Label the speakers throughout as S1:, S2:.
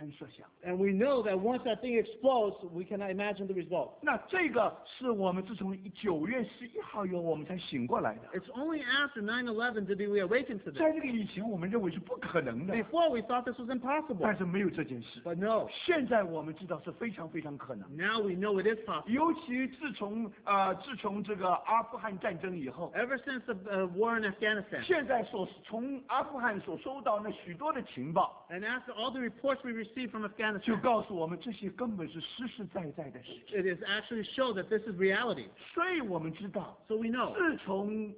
S1: 堪设想。
S2: And we know that once that thing explodes, we cannot imagine the result.
S1: 那这个是我们自从9月11号以后，我们才醒过来的。
S2: It's only after 9/11 did we awaken to
S1: 在
S2: this.
S1: 这个以前，我们认为是不可能的，
S2: Before we thought this was impossible.
S1: 但是没有这件事。
S2: But no,
S1: 现在我们知道是非常非常可能。
S2: now we know it is possible.
S1: 尤其自从这个阿富汗战争以后，
S2: Ever since the war in Afghanistan,
S1: 现在从阿富汗所收到那许多的情报，
S2: and after all the reports we received from
S1: 就
S2: Afghanistan,
S1: 告诉我们这些根本是实实在在的事情。
S2: it is actually show that this is reality.
S1: 所以我们知道，
S2: So we know,
S1: 自从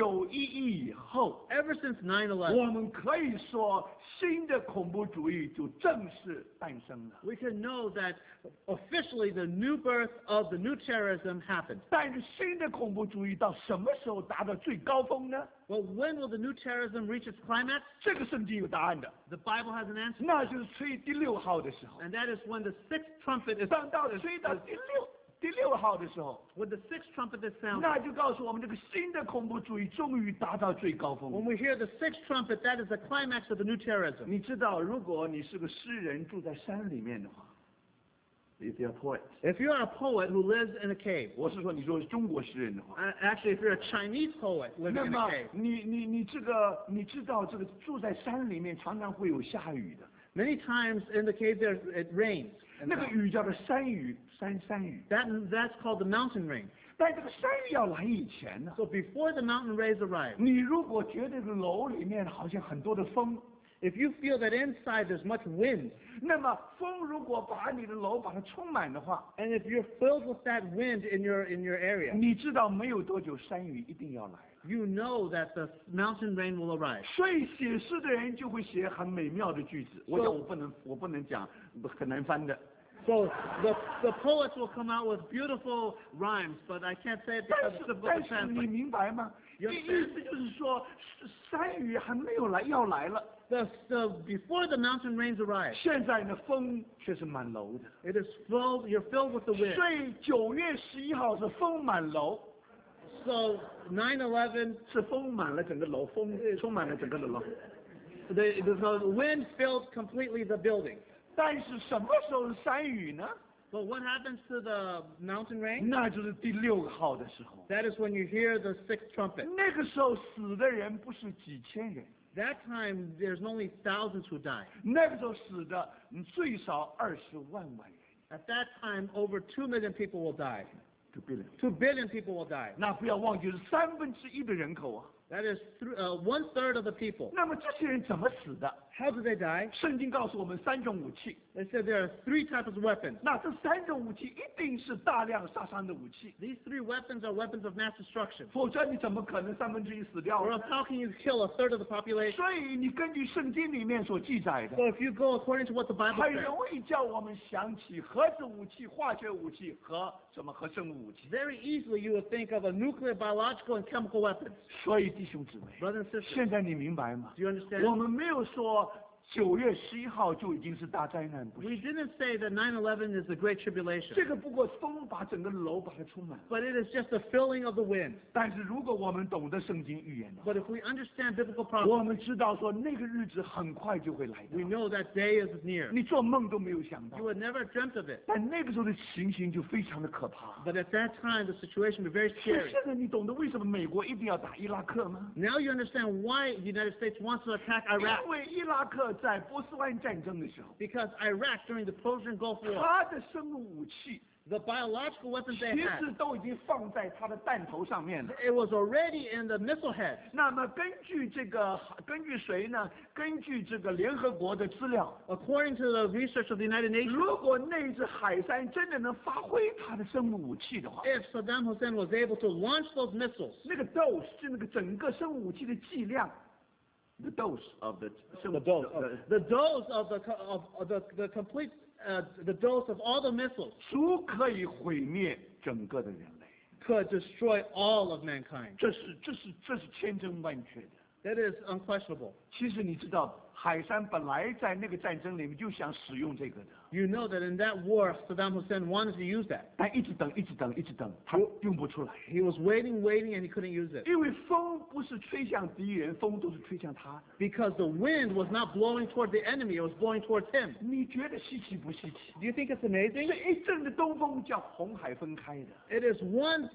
S1: 9/11以后，
S2: ever since 9/11,
S1: 我们可以说新的恐怖主义就正式诞生了。
S2: we can know that officially the new birth of the new terrorism happened.
S1: 但是新的恐怖主义到什么时候达到最高峰呢？
S2: But when will the new terrorism reach its climax?
S1: 这个圣经有答案的，
S2: The Bible has an answer.
S1: 那就是吹第6号的时候。
S2: And that is when the sixth trumpet is
S1: 当到吹到第六号的时候，
S2: when the sixth trumpet is sounded.
S1: 那就告诉我们这个新的恐怖主义终于达到最高
S2: When
S1: 峰。
S2: we hear the sixth trumpet, that is the climax of the new terrorism.
S1: 你知道，如果你是个诗人住在山里面的话 ，if you're a poet，
S2: If you are a poet who lives in a cave,
S1: 我是说你说中国诗人的话，
S2: actually if you're a Chinese poet
S1: 那
S2: living in
S1: 么
S2: a cave,
S1: 你知道这个住在山里面常常会有下雨的，
S2: many times in the cave it rains.
S1: 那个雨叫做山雨，山雨。
S2: That's called the mountain rain.
S1: 但这个山雨要来以前呢，
S2: So before the mountain rays arrive,
S1: 你如果觉得这个楼里面好像很多的风，
S2: if you feel that inside there's much wind,
S1: 那么风如果把你的楼把它充满的话，
S2: and if you're filled with that wind in your area,
S1: 你知道没有多久山雨一定要来。
S2: you know that the mountain rain will arrive.
S1: 所以写诗的人就会写很美妙的句子。我想我不能讲很难翻的。
S2: So the poets will come out with beautiful rhymes, but I can't say it
S1: 但
S2: because
S1: 是
S2: it's difficult
S1: 但
S2: to
S1: 是你
S2: translate.
S1: 明白吗？意思就是说，山雨还没有来，要来了。
S2: Before the mountain rains arrive,
S1: 现在呢，风却是满楼的。
S2: it is filled. You're filled with the wind.
S1: 所以9月11号是风满楼，
S2: So 9/11,
S1: 是风满了整个楼，风充满了整个的楼。
S2: the wind filled completely the building.
S1: 但是什么时候是山雨呢？
S2: But what happens to the mountain rain?
S1: 那就是第6号的时候。
S2: That is when you hear the sixth trumpet.
S1: 那个时候死的人不是几千人，
S2: That time, there's only thousands who die.
S1: 那个时候死的最少20万人。
S2: At that time, over 2 million people will die.
S1: 2 billion。
S2: 2 billion people will die.
S1: 那不要忘记是1/3的人口啊。
S2: That is 1/3 of the people.
S1: 那么这些人怎么死的？
S2: How do they die?
S1: 圣经告诉我们3种武器。
S2: They said there are 3 types of weapons.
S1: 那这3种武器一定是大量杀伤的武器，
S2: These 3 weapons are weapons of mass destruction.
S1: 否则你怎么可能1/3死掉
S2: Or
S1: 呢？
S2: else how can you kill 1/3 of the population?
S1: 所以你根据圣经里面所记载的
S2: So，if you go according to what the Bible
S1: 很
S2: says,
S1: 容易叫我们想起核子武器、化学武器和生物武器。
S2: very easily you would think of a nuclear, biological, and chemical weapons.
S1: 所以弟兄姊妹，
S2: Brothers and sisters,
S1: 现在你明白吗？
S2: do you understand?
S1: 我们没有说9月11号就已经是大灾难，不
S2: We
S1: 是。
S2: didn't say that 9/11 is the Great Tribulation,
S1: 这个不过风把整个楼把它充满了。
S2: but it is just the filling of the wind.
S1: 但是如果我们懂得圣经预言的话，
S2: But if we understand biblical
S1: 我
S2: prophecy,
S1: 们知道说那个日子很快就会来
S2: we
S1: 的，
S2: know that day is near.
S1: 你做梦都没有想到
S2: You。would never dreamt of it.
S1: 但那个时候的情形就非常的可怕。
S2: But at that time, the situation would be very
S1: 所以
S2: scary.
S1: 现在你懂得为什么美国一定要打伊拉克吗？
S2: Now you understand why the United States wants to attack Iraq.
S1: 因为伊拉克在波斯湾战争的时候，
S2: Because Iraq, during the Persian Gulf War,
S1: 它的生物武器
S2: the biological weapons
S1: 其
S2: they had,
S1: 实都已经放在它的弹头上面了。
S2: it was already in the missile heads.
S1: 那么根据谁呢？根据这个联合国的资料，
S2: According to the research of the United Nations,
S1: 如果那只海山真的能发挥它的生物武器的话，
S2: if Saddam Hussein was able to launch those missiles,
S1: 那个 dose 是那个整个生物武器的剂量，the dose of the 生物
S2: the dose of the complete the dose of all the missiles
S1: 足可以毁灭整个的人类。
S2: could destroy all of mankind.
S1: 这是千真万确的。
S2: That is unquestionable.
S1: 其实你知道， 海山本来在那个战争里面就想使用这个的，
S2: You know that in that war, Saddam Hussein wanted to use that.
S1: 但一直等，他用不出来，
S2: He was waiting, and he couldn't use it
S1: 因为风不是吹向敌人，风都是吹向他。
S2: because the wind was not blowing toward the enemy; it was blowing towards him.
S1: 你觉得稀奇不稀奇？
S2: Do you think it's amazing?
S1: 这一阵的东风叫红海分开的，
S2: It is one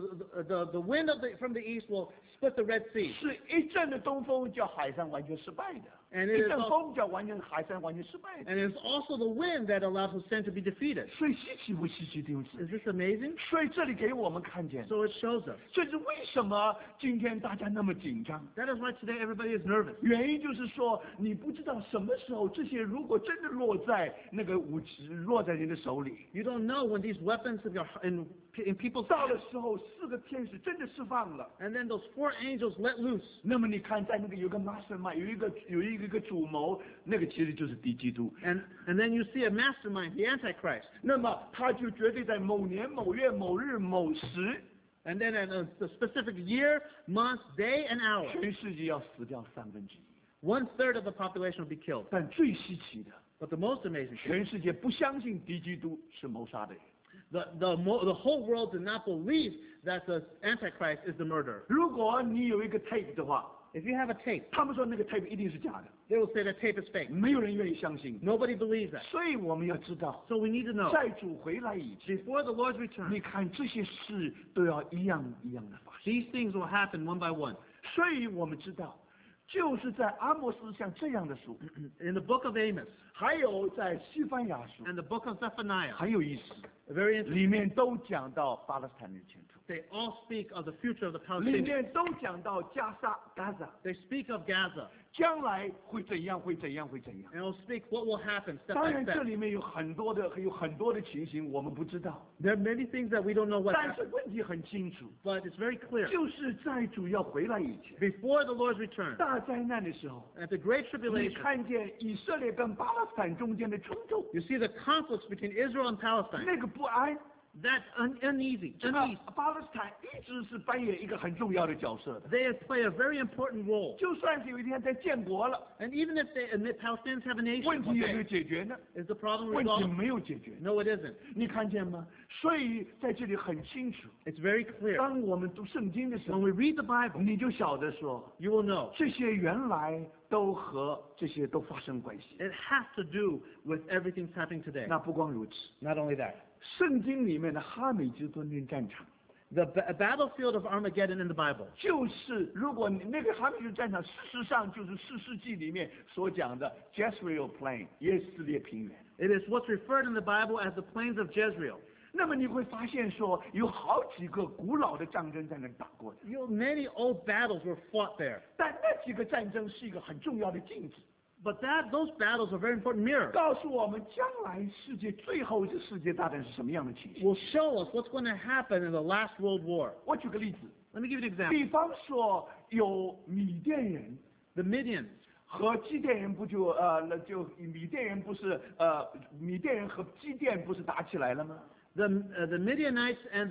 S2: the wind from the east will split the Red Sea,
S1: 是一阵的东风叫海山完全失败的，
S2: and
S1: 一
S2: it is
S1: 阵
S2: also,
S1: 风叫海山完全失败的。
S2: and it is also the wind that allowed Hussein to be defeated.
S1: 所以稀奇不稀奇，弟兄姊妹？
S2: Is this amazing?
S1: 所以这里给我们看见，
S2: So it shows us.
S1: 这是为什么今天大家那么紧张。
S2: That is why today everybody is nervous.
S1: 原因就是说，你不知道什么时候这些如果真的落在那个武器落在你的手里，
S2: You don't know when these weapons in people's
S1: 到
S2: hands,
S1: 的时候4个天使真的释放了。
S2: and then those 4 angels let loose.
S1: 那么你看，在那个有个 mastermind， 有一个主谋，那个其实就是敌基督。
S2: And then you see a mastermind, the Antichrist.
S1: 那么他就绝对在某年某月某日某时，
S2: And then at a specific year, month, day, and hour,
S1: 全世界要死掉1/3。
S2: 1/3 of the population will be killed.
S1: 但最稀奇的，
S2: But the most amazing thing,
S1: 全世界不相信敌基督是谋杀的人。
S2: the whole world did not believe that the Antichrist is the murderer.
S1: 如果你有一个 tape 的话，
S2: If you have a tape,
S1: 他们说那个 tape 一定是假的，
S2: they will say that tape is fake.
S1: 没有人愿意相信。
S2: Nobody believes that.
S1: 所以我们要知道，
S2: So we need to know,
S1: 在主回来以前，
S2: before the Lord's return,
S1: 你看这些事都要一样一样的发生。
S2: these things will happen one by one.
S1: 所以我们知道，就是在阿莫斯像这样的书，
S2: In the book of Amos
S1: 还有在西番雅书，
S2: and the book of Zephaniah,
S1: 很有意思，
S2: very interesting,
S1: 里面都讲到巴勒斯坦人的前途，
S2: they all speak of the future of the
S1: 里
S2: Palestinians.
S1: 面都讲到加沙 Gaza
S2: They speak of Gaza,
S1: 将来会怎样，会怎样，会怎样。
S2: and will speak what will happen step
S1: 当
S2: by
S1: 然，这
S2: step.
S1: 里面有很多的情形我们不知道，
S2: There are many things that we don't know what
S1: 但是
S2: happened,
S1: 问题很清楚，
S2: but it's very clear.
S1: 就是在主要回来以前，
S2: Before the Lord's return,
S1: 大灾难的时候，
S2: at the Great
S1: 你
S2: Tribulation,
S1: 看见以色列跟巴勒斯坦中间的冲突，
S2: you see the conflicts between Israel and Palestine.
S1: 那个不安，
S2: That uneasy,
S1: 这个
S2: unease.
S1: 巴勒斯坦一直是扮演一个很重要的角色的。
S2: They play a very important role.
S1: 就算是有一天在建国了，
S2: And even if they admit Palestinians have a
S1: 问
S2: nation,
S1: 题
S2: one
S1: 有没有
S2: day,
S1: 解决呢？
S2: is the problem
S1: 问题
S2: resolved?
S1: 没有解决。
S2: No, it isn't.
S1: 你看见吗？所以在这里很清楚，
S2: It's very clear.
S1: 当我们读圣经的时
S2: When
S1: 候，
S2: we read the Bible,
S1: 你就晓得说，
S2: you will know
S1: 这些原来都和这些都发生关系。
S2: it has to do with everything that's happening today.
S1: 那不光如此，
S2: Not only that,
S1: 圣经里面的哈美吉敦军战场，
S2: the battlefield of Armageddon in the Bible
S1: 就是如果你那个哈美吉敦战场，事实上就是4世纪里面所讲的 Jezreel Plain 耶斯列平原。
S2: it is what's referred in the Bible as the plains of Jezreel.
S1: 那么你会发现说，有好几个古老的战争在那里打过的，
S2: Many old battles were fought there.
S1: 但那几个战争是一个很重要的镜子，
S2: But those battles are very important mirrors.
S1: 告诉我们将来世界最后一次世界大战是什么样的情形。
S2: Will show us what's going to happen in the last World War.
S1: 我举个例子，
S2: Let me give you an example.
S1: 比方说有米甸人
S2: The Midians
S1: 和基甸人不就就米甸人不是米甸人和基甸不是打起来了吗？
S2: the Midianites and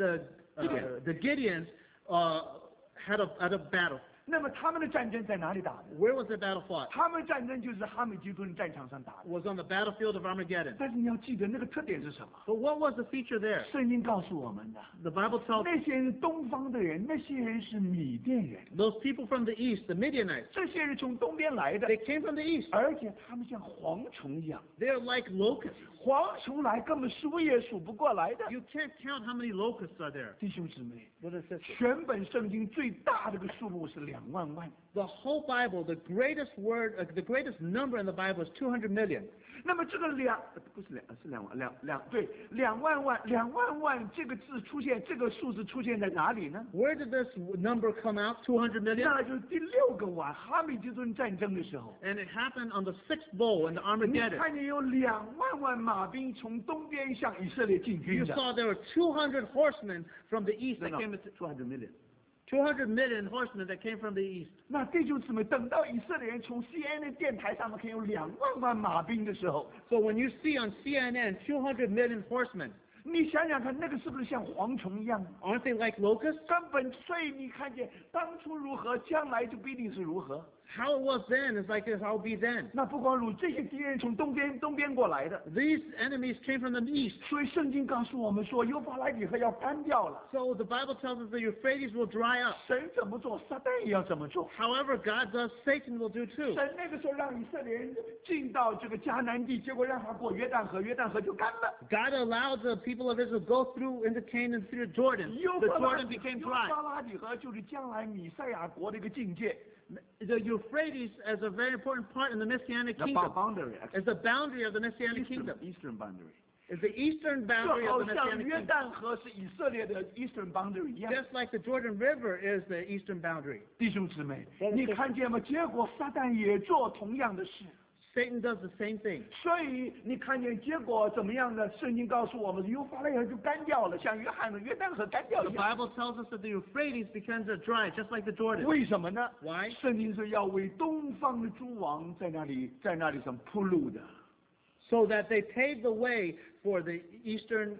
S2: the Gideons had a battle.
S1: 那么他们的战争在哪里打的？
S2: Where was the battle fought?
S1: 他们的战争就是哈美吉敦战场上打的。
S2: It was on the battlefield of Armageddon.
S1: 但是你要记得那个特点是什么？
S2: But what was the feature there?
S1: 圣经告诉我们的，
S2: The Bible tells
S1: 那些人东方的人，那些人是米甸人，
S2: those people from the east, the Midianites,
S1: 这些人从东边来的，
S2: they came from the east.
S1: 而且他们像蝗虫一样，
S2: They're like locusts.
S1: 蝗虫来根本数也数不过来的。
S2: You can't count how many locusts are there.
S1: 弟兄姊妹，
S2: Brothers and sisters.
S1: 全本圣经最大的个数目是2万万。
S2: The whole Bible, the greatest number in the Bible is 200 million.
S1: 那么这个不是2万万这个字出现，这个数字出现在哪里呢？
S2: Where did this number come out? 200 million?
S1: 那就是第6个晚哈美吉顿战争的时候。
S2: And it happened on the 6th bowl in the
S1: 你
S2: Armageddon.
S1: 看见有2万万马兵从东边向以色列进军
S2: You
S1: 的。
S2: saw there were 200 horsemen from the east that
S1: 200
S2: came.
S1: million。
S2: 200 million horsemen that came from the east.
S1: 那弟兄姊妹，等到以色列人从 CNN 电台上面看有2万万马兵的时候，
S2: So when you see on CNN 200 million horsemen,
S1: 你想想看，那个是不是像蝗虫一样？
S2: aren't they like locusts?
S1: 根本，所以你看见当初如何，将来就必定是如何。
S2: How it was then is like how it will be then.
S1: 那不光如这些敌人从东边过来的，
S2: These enemies came from the east.
S1: 所以圣经告诉我们说，幼发拉底河要干掉了。
S2: So the Bible tells us the Euphrates will dry up.
S1: 神怎么做，撒旦也要怎么做。
S2: However, God does, Satan will do too.
S1: 神那个时候让以色列人进到这个迦南地，结果让他过约旦河，约旦河就干了。
S2: God allowed the people of Israel to go through into Canaan through Jordan.
S1: 幼
S2: The
S1: 发拉
S2: Jordan became
S1: 幼
S2: dry.
S1: 发拉底河就是将来米赛亚国的一个境界。
S2: The Euphrates as a very important part in the Messianic
S1: The
S2: kingdom.
S1: boundary,
S2: Is the boundary of the Messianic kingdom.
S1: Eastern boundary.
S2: Is the eastern
S1: 就
S2: boundary
S1: 好
S2: of the
S1: 像
S2: Messianic
S1: 约
S2: kingdom.
S1: 旦河是以色列的 Eastern boundary 一样。
S2: Just like the Jordan River is the eastern boundary.
S1: 弟兄姊妹，你看见吗？结果撒旦也做同样的事。
S2: Satan does the same thing.
S1: 所以你看见结果怎么样呢？圣经告诉我们，幼发拉底河就干掉了，像约翰的约旦河干掉
S2: The
S1: 一样。
S2: Bible tells us that the Euphrates becomes dry, just like the Jordan.
S1: 为什么呢？
S2: Why?
S1: 圣经是要为东方的诸王在那里上铺路的。
S2: So that they pave the way for the eastern,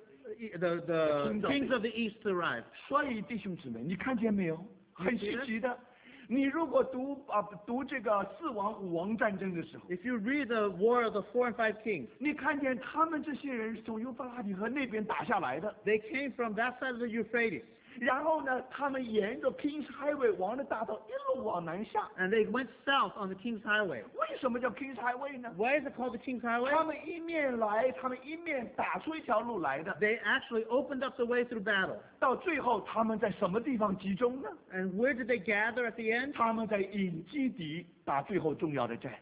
S2: the kings of the east to arrive.
S1: 所以弟兄姊妹，你看见没有？很稀奇的。你如果读这个4王5王战争的时候，
S2: If you read the War of the 4 and 5 Kings,
S1: 你看见他们这些人是从幼发拉底河那边打下来的。
S2: they came from that side of the Euphrates.
S1: 然后呢，他们沿着 Kings Highway 王的大道一路往南下。
S2: And they went south on the King's Highway.
S1: 为什么叫 Kings Highway 呢？
S2: Why is it called the King's
S1: 他
S2: Highway?
S1: 们一面来，他们一面打出一条路来的。
S2: They actually opened up the way through battle.
S1: 到最后，他们在什么地方集中呢？
S2: And where did they gather at the end?
S1: 他们在隐基底打最后重要的战。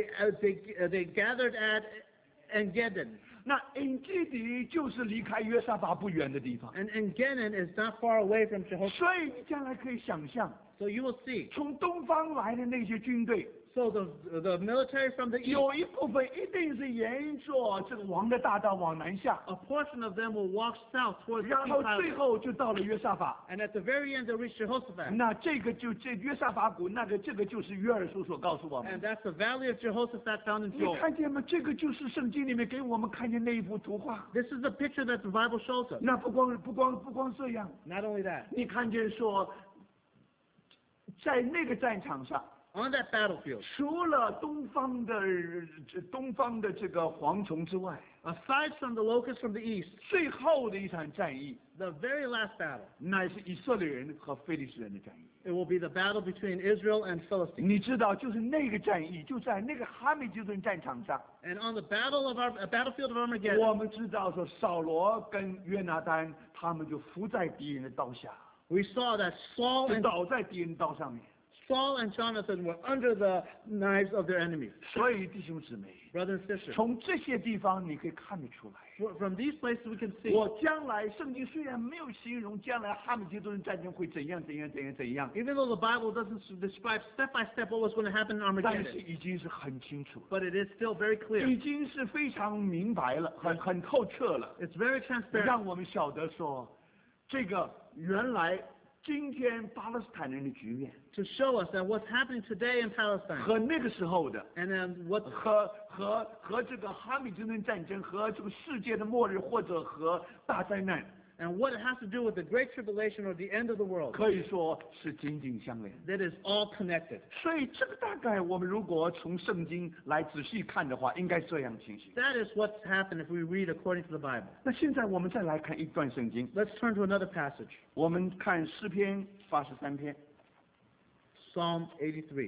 S2: They gathered at Engedi.
S1: 那隐基底就是离开约沙法不远的地方。
S2: And Engedi is not far away from Jehoshaphat.
S1: 所以你将来可以想象，
S2: So you will see.
S1: 从东方来的那些军队，
S2: So the military from the east,
S1: 有一部分一定是沿着这个王的大道往南下，
S2: a portion of them will walk south towards the
S1: 然
S2: King's
S1: 后最
S2: Highway.
S1: 后就到了约沙法。
S2: And at the very end they'll reach Jehoshaphat.
S1: 那这约沙法谷，这个就是约珥书所告诉我们
S2: And
S1: 的。
S2: that's the valley of Jehoshaphat found in
S1: 你
S2: Joel.
S1: 看见吗？这个就是圣经里面给我们看见那一幅图画。
S2: This is the picture that the Bible shows us.
S1: 那不光这样，
S2: Not only that,
S1: 你看见说，在那个战场上，
S2: on that battlefield,
S1: 除了东方的这个蝗虫之外，
S2: aside from the locusts from the east,
S1: 最后的一场战役，
S2: the very last battle,
S1: 乃是以色列人和非利士人的战役。
S2: it will be the battle between Israel and Philistine.
S1: 你知道，就是那个战役，就在那个哈米吉顿战场上，
S2: And on the battlefield of Armageddon,
S1: 我们知道说扫罗跟约拿单他们就伏在敌人的刀下，
S2: we saw that
S1: 就倒在敌人刀上面。
S2: Saul and Jonathan were under the knives of their enemies.
S1: 所以弟兄姊妹，
S2: Brothers and sisters,
S1: 从这些地方你可以看得出来。
S2: from these places we can see,
S1: 我将来圣经虽然没有形容将来哈米吉顿战争会怎样，
S2: even though the Bible doesn't describe step by step what was going to happen in
S1: 但是
S2: Armageddon,
S1: 已经是很清楚了，
S2: but it is still very clear.
S1: 已经是非常明白了，很透彻了，
S2: It's very transparent
S1: 让我们晓得说，这个原来今天巴勒斯坦人的局面
S2: to show us that what's happening today in Palestine
S1: 和那个时候的。
S2: and then what
S1: 和这个哈米吉顿战争和这个世界的末日或者和大灾难，
S2: and what it has to do with the Great Tribulation or the end of the world,
S1: 可以说是紧紧相连。
S2: that is all connected.
S1: 所以这个大概我们如果从圣经来仔细看的话，应该这样情形。
S2: That is what's happened if we read according to the Bible.
S1: 那现在我们再来看一段圣经，
S2: Let's turn to another passage,
S1: 我们看诗篇83篇。
S2: Psalm 83.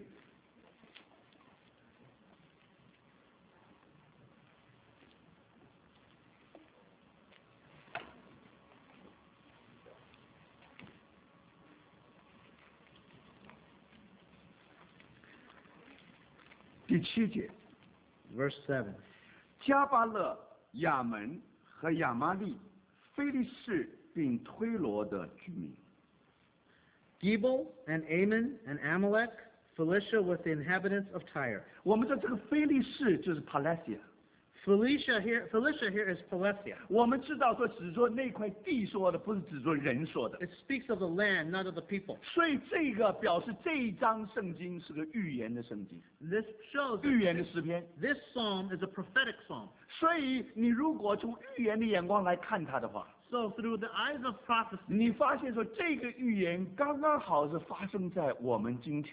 S1: 第7节，
S2: Verse 7.
S1: 加巴勒、亚门和亚玛利、非利士并推罗的居民。
S2: Gebal and Ammon and Amalek, Philistia with the inhabitants of Tyre.
S1: 我们的这个非利士就是 Palestia，
S2: Philistia here is Palestia.
S1: 我们知道说只说那块地说的，不是只说人说的。
S2: It speaks of the land, not of the people.
S1: 所以这个表示这一章圣经是个预言的圣经，
S2: This shows
S1: 预
S2: that
S1: 言的诗篇。
S2: this psalm is a prophetic psalm.
S1: 所以你如果从预言的眼光来看它的话，
S2: So through the eyes of prophecy,
S1: 你发现说这个预言刚刚好是发生在我们今天。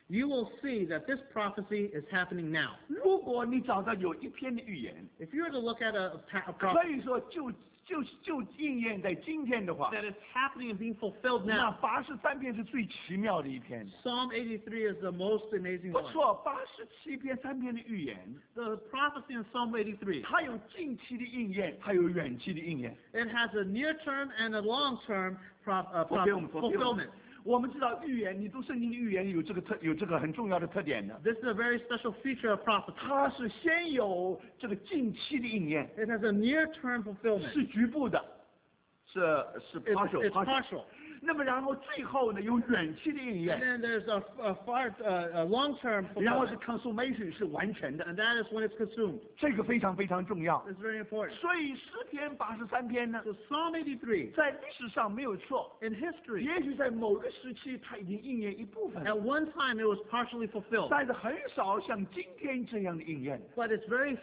S2: you will see that this prophecy is happening now.
S1: 如果你找到有一篇的预言，
S2: If you were to look at a
S1: 可
S2: prophecy
S1: 以说就应验在今天的话，
S2: that is happening and being fulfilled
S1: 那
S2: now,
S1: 83篇是最奇妙的一篇。
S2: Psalm 83 is the most amazing
S1: 不
S2: one.
S1: 错，87篇3篇的预言，
S2: The prophecy in Psalm 83,
S1: 它有近期的应验，还有远期的应验。
S2: it has a near-term and a long-term fulfillment.
S1: 我们知道预言，你读圣经的预言有这个很重要的特点的，
S2: This is a very special feature of prophecy.
S1: 它是先有这个近期的应验，
S2: It has a near-term fulfillment.
S1: 是局部的，是
S2: It's partial.
S1: 那么然后最后呢有远期的应
S2: And
S1: 验，
S2: then there's a long-term
S1: 然后是
S2: fulfillment.
S1: consummation 是完全的，
S2: And that is when it's consumed.
S1: 这个非常非常重要。
S2: It's very important.
S1: 所以诗篇83篇呢，
S2: So Psalm 83,
S1: 在历史上没有错，
S2: in history,
S1: 也许在某个时期它已经应验一部分，
S2: at one time it was partially fulfilled.
S1: 但是很少像今天这样的应验。
S2: But it's very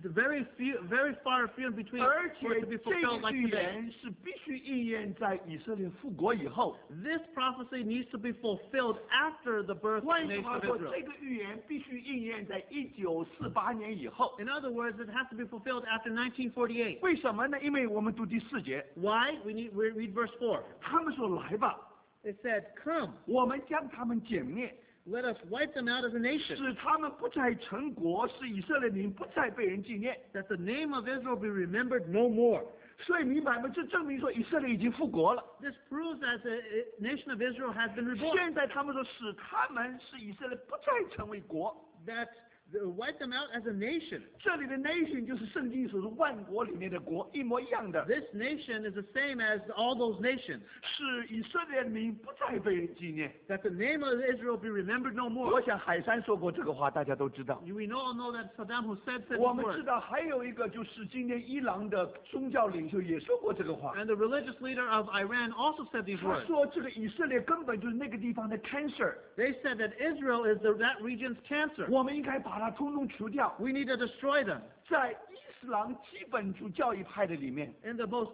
S2: far few in between
S1: 而
S2: for
S1: 且
S2: it to be
S1: 这
S2: fulfilled
S1: 个
S2: like
S1: 预
S2: today.
S1: 言是必须应验在以色列复国以后。
S2: This prophecy needs to be fulfilled after the birth of
S1: 换
S2: the
S1: 句
S2: nation
S1: 话
S2: of
S1: 说，
S2: Israel.
S1: 这个预言必须应验在1948年以后。
S2: In other words, it has to be fulfilled after 1948.
S1: 为什么呢？因为我们读第4节，
S2: Why? We read verse 4.
S1: 他们说：“来吧，
S2: It said, Come,
S1: 我们将他们歼灭，
S2: let us wipe them out as a nation,
S1: 使他们不再成国，使以色列民不再被人纪念。”
S2: that the name of Israel be remembered no more.
S1: 所以明白吗？这证明说以色列已经复国了。
S2: This proves that the nation of Israel has been reborn.
S1: 现在他们说使他们使以色列不再成为国。
S2: That wipe them out as a nation.
S1: 这里的 nation 就是圣经所说万国里面的国，一模一样的，
S2: This nation is the same as all those nations.
S1: 使以色列民不再被人纪念。
S2: That the name of Israel be remembered no
S1: 我
S2: more.
S1: 想海山说过这个话，大家都知道。
S2: We all know that Saddam Hussein said
S1: 我
S2: these
S1: 们知
S2: words.
S1: 道还有一个就是今天伊朗的宗教领袖也说过这个话。
S2: And the religious leader of Iran also said these
S1: 他
S2: words.
S1: 说这个以色列根本就是那个地方的 cancer，
S2: They said that Israel is that region's cancer.
S1: 我们应该把它通通除掉。
S2: We need to destroy them.
S1: 在伊斯兰基本主教义派的里面
S2: In the most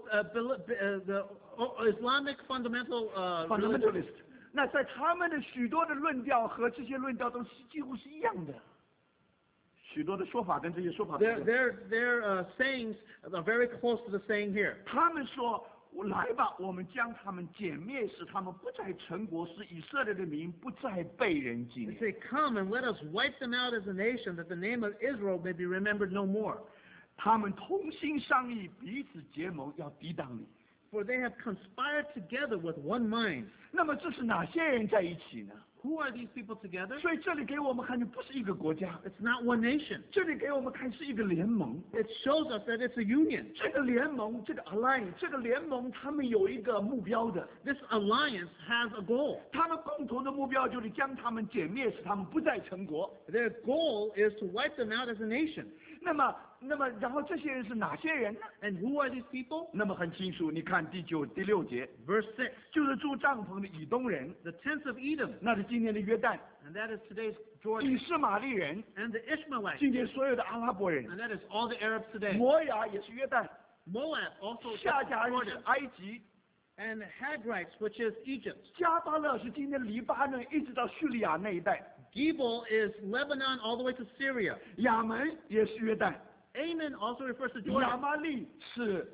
S2: the Islamic fundamental religion,
S1: ，fundamentalist， 那在他们的许多的论调和这些论调都是几乎是一样的，许多的说法跟这些说法不一样。
S2: their sayings are very close to the saying here.
S1: 他们说：“来吧，我们将他们歼灭，使他们不再成国，使以色列的民不再被人纪
S2: They
S1: 念。
S2: say, Come and let us wipe them out as a nation, that the name of Israel may be remembered no more.
S1: 他们同心商议，彼此结盟，要抵挡你。
S2: For they have conspired together with one mind.
S1: 那么这是哪些人在一起呢？
S2: Who are these people together?
S1: 所以这里给我们看的不是一个国家，
S2: It's not one nation.
S1: 这里给我们看是一个联盟。
S2: It shows us that it's a union.
S1: 这个联盟，这个 alliance， 这个联盟，他们有一个目标的，
S2: This alliance has a goal.
S1: 他们共同的目标就是将他们歼灭，使他们不再成国。
S2: Their goal is to wipe them out as a nation.
S1: 那么，然后这些人是哪些人呢？
S2: And who are these people?
S1: 那么很清楚，你看第9、第6节，
S2: Verse 6.
S1: 就是住帐篷的以东人，
S2: The tents of Edom,
S1: 那是今天的约旦；
S2: and that is today's Jordan.
S1: 以斯玛利人，
S2: And the Ishmaelites,
S1: 今天所有的阿拉伯人；
S2: and that is all the Arabs today.
S1: 摩亚也是约旦；
S2: Moab also
S1: 夏甲人是
S2: Jordan.
S1: 埃及；
S2: And Hagrites, which is Egypt.
S1: 加巴勒是今天黎巴嫩一直到叙利亚那一带；
S2: Gebal is Lebanon all the way to Syria.
S1: 亚门也是约旦；
S2: Ammon also refers to
S1: 亚
S2: Jordan.
S1: 玛利是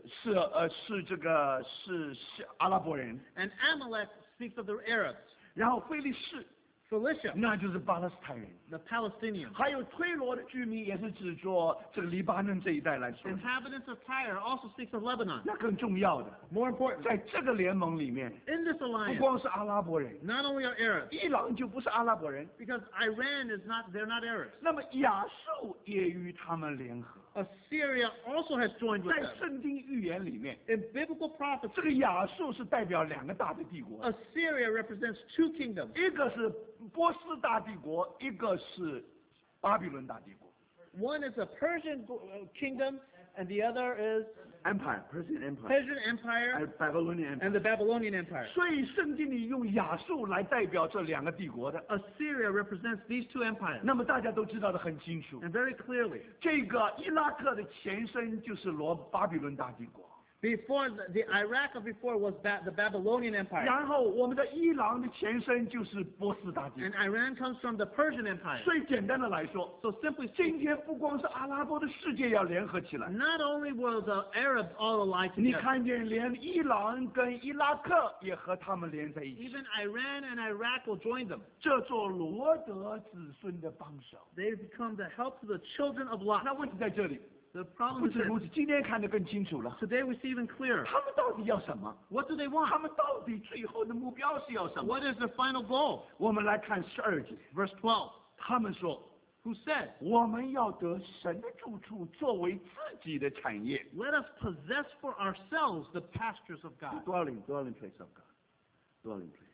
S1: 阿拉伯人，
S2: And Amalek speaks of the Arabs.
S1: 然后菲利士
S2: Philistia,
S1: 那就是巴勒斯坦人，
S2: the Palestinians.
S1: 还有推罗的居民也是指着这个黎巴嫩这一带来说，
S2: Inhabitants of Tyre also speaks of Lebanon.
S1: 那更重要的，
S2: More important,
S1: 在这个联盟里面，
S2: in this
S1: 不
S2: alliance,
S1: 光是阿拉伯人，
S2: not only are Arabs,
S1: 伊朗就不是阿拉伯人，
S2: because Iran is not, they're not Arabs.
S1: 那么亚述也与他们联合。
S2: Assyria also has joined with
S1: 在
S2: them.
S1: 圣经预言里面，
S2: In biblical prophecy,
S1: 这个亚述是代表2个大的帝国，
S2: Assyria represents two kingdoms.
S1: 一个是波斯大帝国，一个是巴比伦大帝国。
S2: One is a Persian kingdom, and the other is
S1: Persian Empire，
S2: Persian Empire
S1: Babylonian Empire。
S2: and the Babylonian Empire.
S1: 所以圣经里用亚述来代表这2个帝国的，
S2: Assyria represents these two empires.
S1: 那么大家都知道的很清楚。
S2: And very clearly,
S1: 这个伊拉克的前身就是巴比伦大帝国，
S2: Before the Iraq of before was the Babylonian Empire.
S1: 然后我们的伊朗的前身就是波斯大帝国。
S2: And Iran comes from the Persian Empire.
S1: 所以简单的来说，
S2: So simply
S1: 今天不光是阿拉伯的世界要联合起来，
S2: not only will the Arabs all ally
S1: 你
S2: together,
S1: 看见连伊朗跟伊拉克也和他们连在一起，
S2: even Iran and Iraq will join them.
S1: 这做罗德子孙的帮手。
S2: They become the help to the children of Lot.
S1: 那问题在这里，
S2: The
S1: 不
S2: problem is
S1: 止如此，今天看得更清楚了。
S2: today we see even clearer.
S1: 他们到底要什么？
S2: What do they
S1: 他
S2: want?
S1: 们到底最后的目标是要什么？
S2: What is their final goal?
S1: 我们来看12节，
S2: Verse 12.
S1: 他们说
S2: Who said,
S1: 我们要得神的住处作为自己的产业。
S2: let us possess for ourselves the pastures of God.
S1: dwelling place of God, dwelling place.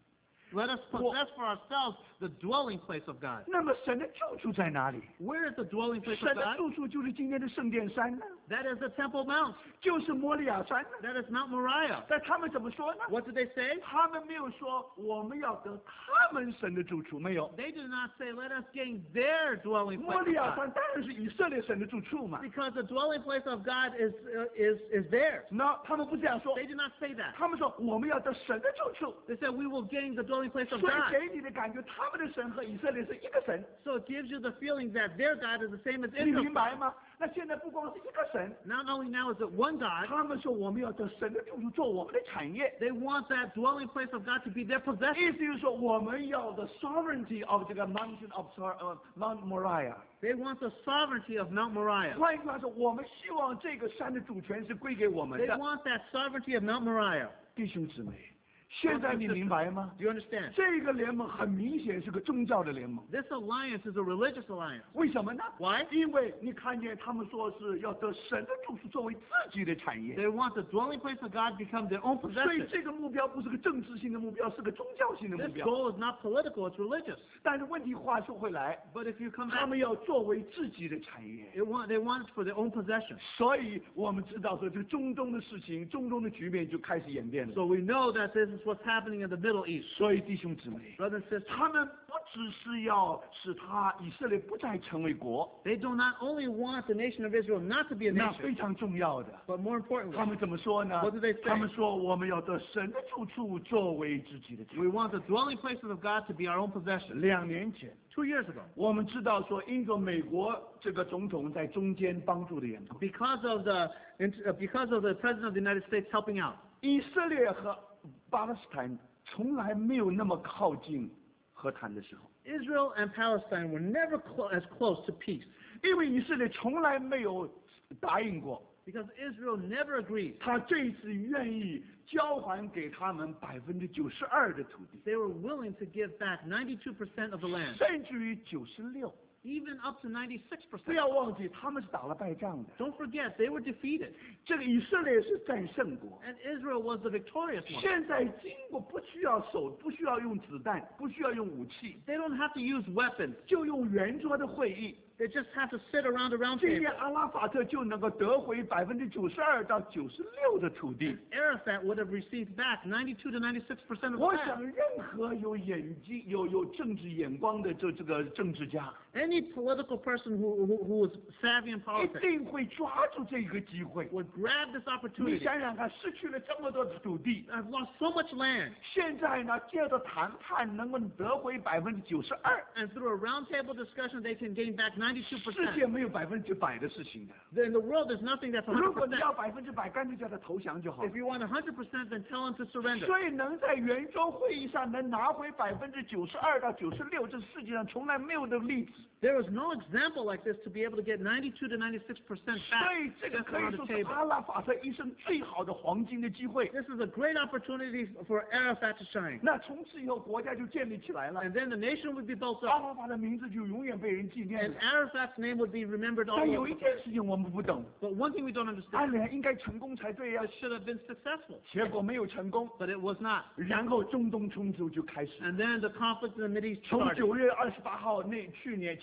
S2: Let us possess for ourselves the dwelling place of God.
S1: 那么神的住处在哪里？
S2: Where is the dwelling place
S1: 神
S2: of
S1: 的
S2: God?
S1: 住处就是今天的圣殿山呢，
S2: That is the Temple Mount.
S1: 就是摩利亚山呢。
S2: That is Mount Moriah.
S1: 但他们怎么说呢？
S2: What did they say?
S1: 他们没有说我们要得他们神的住处，没有。
S2: They did not say, let us gain their dwelling
S1: 摩
S2: place
S1: 利
S2: of
S1: 亚
S2: God.
S1: 山当然是以色列神的住处嘛。
S2: Because the dwelling place of God is theirs.
S1: 那他们不这样说，
S2: They did not say that.
S1: 他们说我们要得神的住处，
S2: They said, we will gain the dwelling place of
S1: 所以
S2: God.
S1: 给你的感觉，他们的神和以色列是一个神，
S2: So it gives you the feeling that their God is the same as
S1: 你
S2: Israel's
S1: 明白吗？那现在不光是一个神，
S2: Not only now is it one God,
S1: 他们说我们要得神的住处做我们的产业，
S2: they want that dwelling place of God to be their possession.
S1: 意思就是说我们要的 sovereignty of 这个 mountain of Mount Moriah。
S2: They want the sovereignty of Mount Moriah.
S1: 换一句话说，我们希望这个山的主权是归给我们
S2: They
S1: 的。
S2: want that sovereignty of Mount Moriah.
S1: 弟兄姊妹，现在你明白吗？
S2: Do you understand?
S1: 这个联盟很明显是个宗教的联盟，
S2: This alliance is a religious alliance.
S1: 为什么呢？
S2: Why?
S1: 因为你看见他们说是要得神的住处作为自己的产业，
S2: They want the dwelling place of God to become their own
S1: 所以
S2: possession.
S1: 这个目标不是个政治性的目标，是个宗教性的目
S2: This
S1: 标。
S2: goal is not political, it's religious.
S1: 但是问题话说回来，
S2: But if you come
S1: 他
S2: back,
S1: 们要作为自己的产业，
S2: they want it for their own possession.
S1: 所以我们知道说这个中东的事情，中东的局面就开始演变了。
S2: So we know that this is what's happening in the Middle East.
S1: 所以弟兄姊妹，
S2: Brothers and sisters,
S1: 他们不只是要使他以色列不再成为国，
S2: they do not only want the nation of Israel not to be a
S1: 那
S2: nation,
S1: 非常重要的。
S2: but more
S1: 他
S2: importantly,
S1: 们怎么说呢
S2: What do they say?？
S1: 他们说我们要得神的住处作为自己的产业。
S2: we want the dwelling places of God to be our own possession.
S1: 2年前，
S2: 2 years ago,
S1: 我们知道说，因着美国这个总统在中间帮助的援助，
S2: because of the President of the United States helping out,
S1: 以色列和巴勒斯坦从来没有那么靠近和谈的时候，
S2: Israel and Palestine were never as close to peace
S1: 因为以色列从来没有答应过，
S2: because Israel never agreed.
S1: 他这一次愿意交还给他们92%的土地，
S2: They were willing to give back 92% of the land,
S1: 甚至于96%。
S2: even up to 96%.
S1: 不要忘记，他们是打了败仗的。
S2: Don't forget, they were defeated,
S1: 这个以色列是战胜国，
S2: and Israel was the victorious one.
S1: 现在经过不需要不需要用子弹，不需要用武器，
S2: They don't have to use weapons.
S1: 就用圆桌的会议，
S2: They just have to sit around a round
S1: 今
S2: table.
S1: 天阿拉法特就能够得回92%到96%的土地。
S2: Arafat would have received back 92 to 96% of the
S1: 我想，
S2: land.
S1: 任何有眼睛、有政治眼光的这个政治家，
S2: Any political person who was savvy in
S1: 一
S2: politics
S1: 定会抓住这个机会。
S2: would grab this
S1: 你
S2: opportunity.
S1: 想想看，失去了这么多的土地，
S2: I've lost so much land,
S1: 现在呢，借着谈判能够得回92%，
S2: and through a roundtable discussion, they can gain back
S1: 世界
S2: 92%.
S1: 没有100%的事情的。
S2: In the world, there's nothing that's
S1: 如果你
S2: 100%.
S1: 要100%，干脆叫他投降就好。
S2: If you want 100%, then tell them to surrender.
S1: 所以能在圆桌会议上能拿回92%到96%，这是世界上从来没有的例子。
S2: There is no example like this to be able to get 92 to 96%
S1: 所
S2: back
S1: 以这个
S2: just
S1: 可以
S2: around
S1: 说
S2: the
S1: 是
S2: table.
S1: 阿拉法特一生最好的黄金的机会。
S2: This is a great opportunity for Arafat to shine.
S1: 那从此以后国家就建立起来了，
S2: And then the nation would be built
S1: 阿
S2: up.
S1: 拉法的名字就永远被人纪念
S2: And
S1: 了。
S2: Arafat's name would be remembered all
S1: 但有
S2: over.
S1: 一件事情我们不懂，
S2: But one thing we don't
S1: 按
S2: understand,
S1: 理应该成功才对呀
S2: it，should have been successful.
S1: 结果没有成功，
S2: But it was not.
S1: 然后中东冲突就开始。
S2: And then the conflict in the Mideast
S1: 从
S2: started.
S1: 9月28号前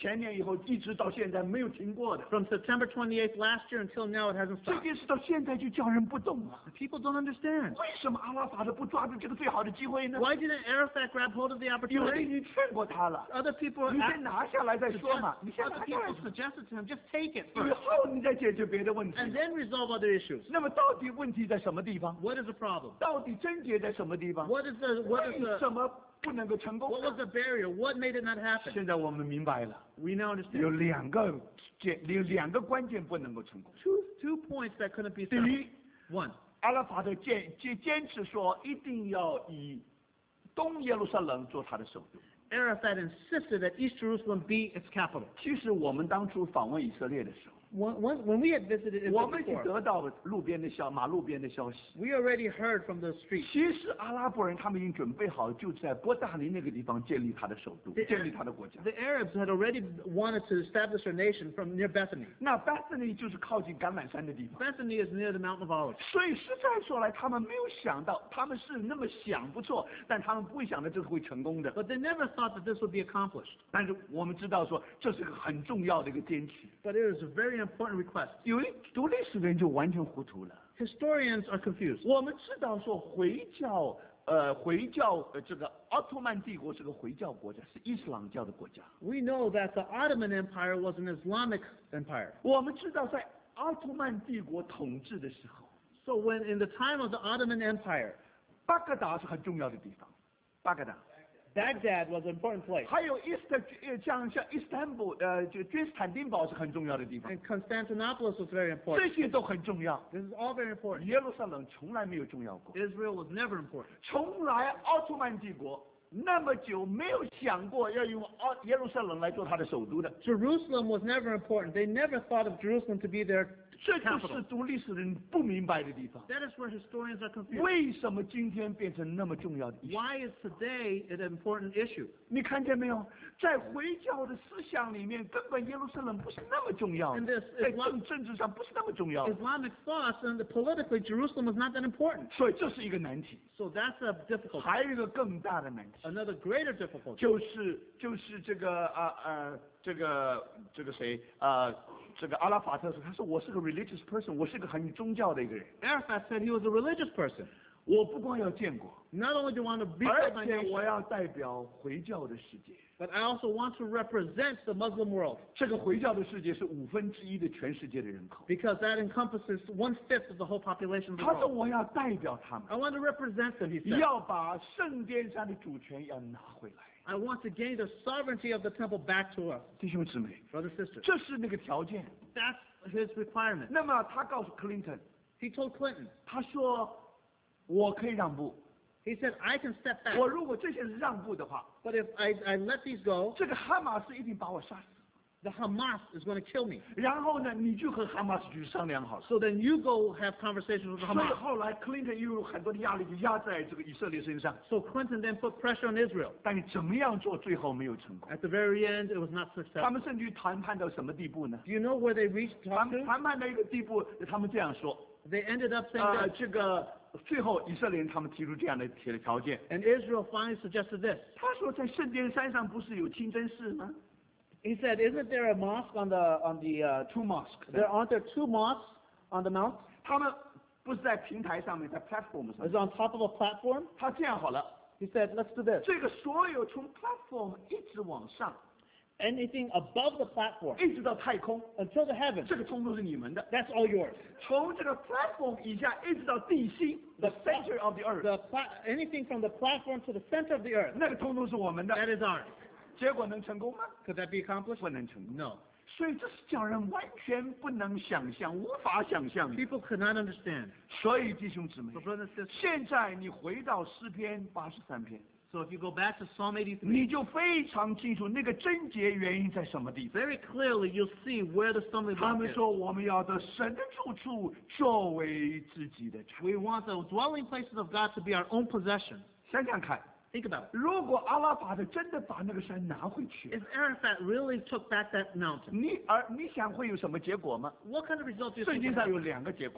S1: 前年以后一直到现在没有停过的。
S2: From September 28th last year until now, it hasn't
S1: 这
S2: stopped.
S1: 件事到现在就叫人不懂啊！
S2: People don't understand.
S1: 为什么阿拉法特不抓住这个最好的机会呢？
S2: Why didn't Arafat grab hold of the
S1: 有人已
S2: opportunity?
S1: 经劝过他了，
S2: Other people
S1: 你先拿下来再说嘛，你先
S2: other
S1: 拿下
S2: people
S1: 来，
S2: suggested to him, just take it
S1: 以
S2: first
S1: 后你再解决别的问题。
S2: and then resolve other issues.
S1: 那么到底问题在什么地方？
S2: What is the problem?
S1: 到底症结在什么地方？
S2: What is
S1: 为什么不能够成功
S2: what was
S1: 呢？
S2: the barrier? What made it not happen?
S1: 现在我们明白了，
S2: We now
S1: 有
S2: understand
S1: 两个关键不能够成功。
S2: two points that couldn't be
S1: 第
S2: settled.
S1: 一，
S2: One,
S1: 阿拉法特坚持说一定要以东耶路撒冷做他的首都。
S2: Arafat insisted that East Jerusalem be its capital.
S1: 其实我们当初访问以色列的时候，
S2: When we had visited
S1: 我
S2: Israel
S1: 们已经
S2: before,
S1: 得到马路边的消息。
S2: we already heard from the streets.
S1: 其实阿拉伯人他们已经准备好，就在伯大尼那个地方建立他的首都，建立他的国家。
S2: The Arabs had already wanted to establish their nation from near Bethany.
S1: 那 Bethany 就是靠近橄榄山的地方。
S2: Bethany is near the Mountain of Olives.
S1: 所以实在说来，他们没有想到，他们是那么想不错，但他们不会想到这个会成功的。
S2: But they never thought that this would be accomplished.
S1: 但是我们知道说，这是个很重要的一个坚持。
S2: But it is a very important request.
S1: 有一读历史的人就完全糊涂了。
S2: Historians are confused.
S1: 我们知道说回教这个奥特曼帝国是个回教国家，是伊斯兰教的国家。
S2: We know that the Ottoman Empire was an Islamic empire.
S1: 我们知道在奥特曼帝国统治的时候，
S2: So when in the time of the Ottoman Empire,
S1: 巴格达是很重要的地方，巴格达。
S2: Baghdad was an important place.
S1: 还有像伊斯坦布就君士坦丁堡是很重要的地方，
S2: And Constantinopolis was very
S1: 这
S2: important.
S1: 些都很重要。
S2: This is all very important.
S1: 耶路撒冷从来没有重要过，
S2: Israel was never important.
S1: 从来奥特曼帝国那么久没有想过要用耶路撒冷来做它的首都的。
S2: Jerusalem was never important. They never thought of Jerusalem to be their
S1: 这就
S2: capital.
S1: 是读历史的人不明白的地方。
S2: That is where historians are confused.
S1: 为什么今天变成那么重要的意思？
S2: Why is today an important issue?
S1: 你看见没有？在回教的思想里面，根本耶路撒冷不是那么重要的
S2: In this，
S1: 在
S2: Islam-
S1: 政治上不是那么重要的，
S2: Islamic thoughts and politically Jerusalem was not that important.
S1: 所以这是一个难题。
S2: So that's a difficulty.
S1: 还有一个更大的难题，
S2: Another greater difficulty
S1: 就是这个这个谁这个阿拉法特说，他说我是个 religious person， 我是个很宗教的一个人，
S2: Arafat said he was a religious person.
S1: 我不光要建国，
S2: Not only do I want to be
S1: 而
S2: my
S1: 且
S2: nation,
S1: 我要代表回教的世界。
S2: but I also want to represent the Muslim world
S1: 这个回教的世界是1/5的全世界的人口。
S2: because that encompasses 1/5 of the whole population of the
S1: 他说
S2: world.
S1: 我要代表他们，
S2: I want to represent them, he said.
S1: 要把圣殿上的主权要拿回来。
S2: I want to gain the sovereignty of the temple back to us,
S1: 弟兄姊妹，
S2: brothers and sisters.
S1: 这是那个条件。
S2: That's his requirement.
S1: 那么他告诉克林顿，
S2: He told Clinton,
S1: 他说我可以让步，
S2: he said, I can step
S1: 我
S2: back,
S1: 如果这些人让步的话，
S2: but if I let these go,
S1: 这个哈马斯一定把我杀死。
S2: the Hamas is going to kill me.
S1: 然后呢，你就和哈马斯去商量好了。
S2: So then you go have conversations with the
S1: 所以
S2: Hamas.
S1: 后来克林顿又有很多的压力就压在这个以色列身上，
S2: So Clinton then put pressure on Israel.
S1: 但是怎么样做最后没有成功。
S2: At the very end, it was not
S1: 他
S2: successful.
S1: 们甚至于谈判到什么地步呢？
S2: Do you know where they reached
S1: 谈
S2: to?
S1: 谈判到一个地步，他们这样说，
S2: They ended up saying that,
S1: 这个最后以色列人他们提出这样的条件，
S2: and Israel finally suggested this.
S1: 他说在圣殿山上不是有清真寺吗
S2: He said, isn't there a mosque on the
S1: ？Two mosques，
S2: aren't there two mosques on the mount?
S1: 他们不是在平台上面，在 platform 上
S2: Is
S1: 面。
S2: on top of a platform?
S1: 他这样好了，
S2: He said, let's do this.
S1: 这个所有从 platform 一直往上，
S2: Anything above the platform
S1: 一直到太空，
S2: until the heavens,
S1: 这个通通是你们的。
S2: that's all yours.
S1: 从这个 platform 以下一直到地心 ，the center of the earth，
S2: Anything from the platform to the center of the earth,
S1: 那个通通是我们的。
S2: that is ours.
S1: 结果能成功吗？
S2: Could that be accomplished?
S1: 不能成功。
S2: No.
S1: 所以这是叫人完全不能想象、无法想象的。
S2: People could not understand.
S1: 所以弟兄姊妹
S2: So，brothers and sisters,
S1: 现在你回到诗篇83篇，
S2: so if you go back to Psalm 83,
S1: 你就非常清楚那个症结原因在什么地方。
S2: very clearly you'll see where the stumbling
S1: 他
S2: block
S1: 们
S2: is.
S1: 说我们要得神的住处作为自己的产。
S2: We want the dwelling places of God to be our own possession.
S1: 想想看，
S2: Think about it.
S1: 如果阿拉法特真的把那个山拿回去，
S2: If Arafat really took back that mountain,
S1: 你想会有什么结果吗？
S2: what kind of result do you
S1: 圣
S2: think
S1: 经
S2: would
S1: 上
S2: happen?
S1: 有2个结果。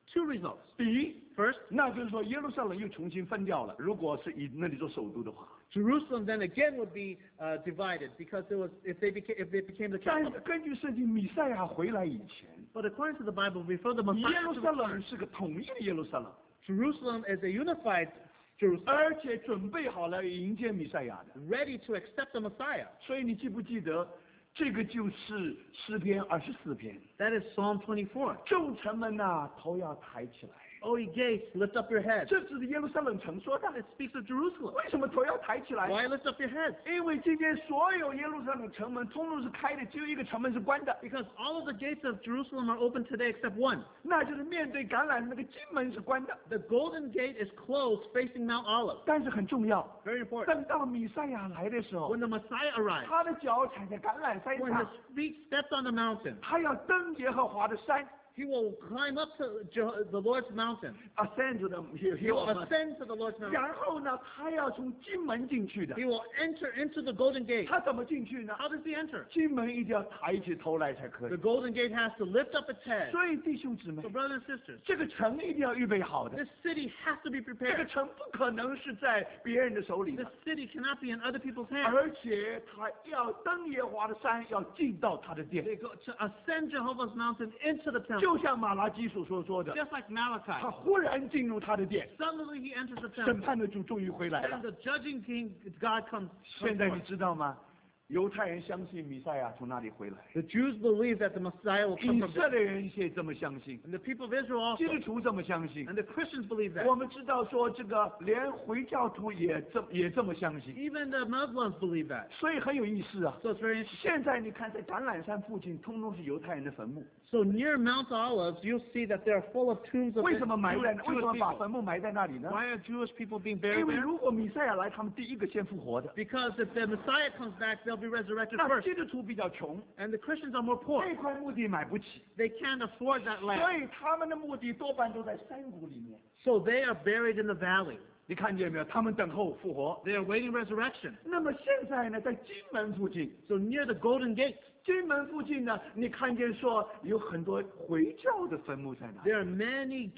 S2: two results.
S1: 第一，
S2: First,
S1: 那就是说耶路撒冷又重新分掉了，如果是以那里做首都的话。
S2: Jerusalem then again would be divided because if they became the
S1: 但
S2: capital.
S1: 根据圣经，弥赛亚回来以前，
S2: But according to the Bible, before the
S1: 耶
S2: Messiah
S1: 路
S2: to
S1: 撒
S2: return,
S1: 冷是个统一的耶路撒冷，
S2: Jerusalem is a unified Jerusalem,
S1: 而且准备好了迎接弥赛亚的。
S2: ready to accept the Messiah.
S1: 所以你记不记得，这个就是诗篇24篇，
S2: That is Psalm 24.
S1: 众城门呐、头要抬起来。
S2: O ye gates, lift up your heads.
S1: 这只是耶路撒冷城说的。
S2: It speaks of Jerusalem.
S1: 为什么头要抬起来？
S2: Why lift up your heads?
S1: 因为今天所有耶路撒冷城门通通是开的，只有一个城门是关的，
S2: Because all of the gates of Jerusalem are open today except one.
S1: 那就是面对橄榄那个金门是关的。
S2: The golden gate is closed facing Mount Olive.
S1: 但是很重要，
S2: Very important.
S1: 等到弥赛亚来的时候，
S2: When the Messiah arrives,
S1: 他的脚踩在橄榄山
S2: when
S1: 上
S2: his，feet steps on the mountain,
S1: 他要登耶和华的山
S2: he will climb up to the Lord's mountain.
S1: ，ascend to the
S2: He will
S1: hill，
S2: ascend to the Lord's mountain.
S1: 然后呢，他要从金门进去的。
S2: He will enter into the golden gate.
S1: 他怎么进去呢？
S2: How does he enter?
S1: 金门一定要抬起头来才可
S2: The
S1: 以。
S2: golden gate has to lift up its head.
S1: 所以弟兄姊妹
S2: So，brothers and sisters,
S1: 这个城一定要预备好的。
S2: this city has to be
S1: 这个
S2: prepared.
S1: 城不可能是在别人的手里
S2: This
S1: 的，
S2: city cannot be in other people's hands.
S1: 而且他要登耶和华的山，要进到他的殿，
S2: They go to ascend Jehovah's mountain into the temple.
S1: 就像马拉基所说的，
S2: Just like
S1: 他
S2: Malachi.
S1: 忽然进入他的殿，
S2: Suddenly he enters the
S1: 审
S2: temple.
S1: 判的主终于回来
S2: And
S1: 了。
S2: the judging king, God comes.
S1: 现在你知道吗？犹太人相信弥赛亚从哪里回来，
S2: The Jews believe that the Messiah will come
S1: 以
S2: from
S1: 色
S2: there.
S1: 列人也这么相信，
S2: And the people of Israel
S1: 基
S2: also.
S1: 督徒这么相信。
S2: And the Christians believe that.
S1: 我们知道说这个连回教徒也这么相信，
S2: Even the Muslims believe that.
S1: 所以很有意思啊。
S2: So it's very interesting.
S1: 现在你看，在橄榄山附近，通通是犹太人的坟墓。
S2: So near Mount Olives, you'll see that they're full of tombs of
S1: 为什么埋在
S2: Jewish
S1: 为什么把
S2: people.
S1: 坟墓埋在那里呢？
S2: Why are Jewish people being buried
S1: 因为
S2: there?
S1: 如果弥赛亚来，他们第一个先复活的。
S2: Because if the Messiah comes back, they'll be resurrected
S1: 那
S2: first.
S1: 基督徒比较穷，
S2: And the Christians are more poor.
S1: 这块墓地买不起，
S2: They can't afford that
S1: 所
S2: land.
S1: 以他们的墓地多半都在山谷里面。
S2: So they are buried in the valley.
S1: 你看见没有？他们等候复活。
S2: They are waiting resurrection.
S1: 那么现在呢，在金门附近，
S2: So near the Golden Gate,
S1: 金门附近呢，你看见说有很多回教的坟墓在哪里？
S2: there are many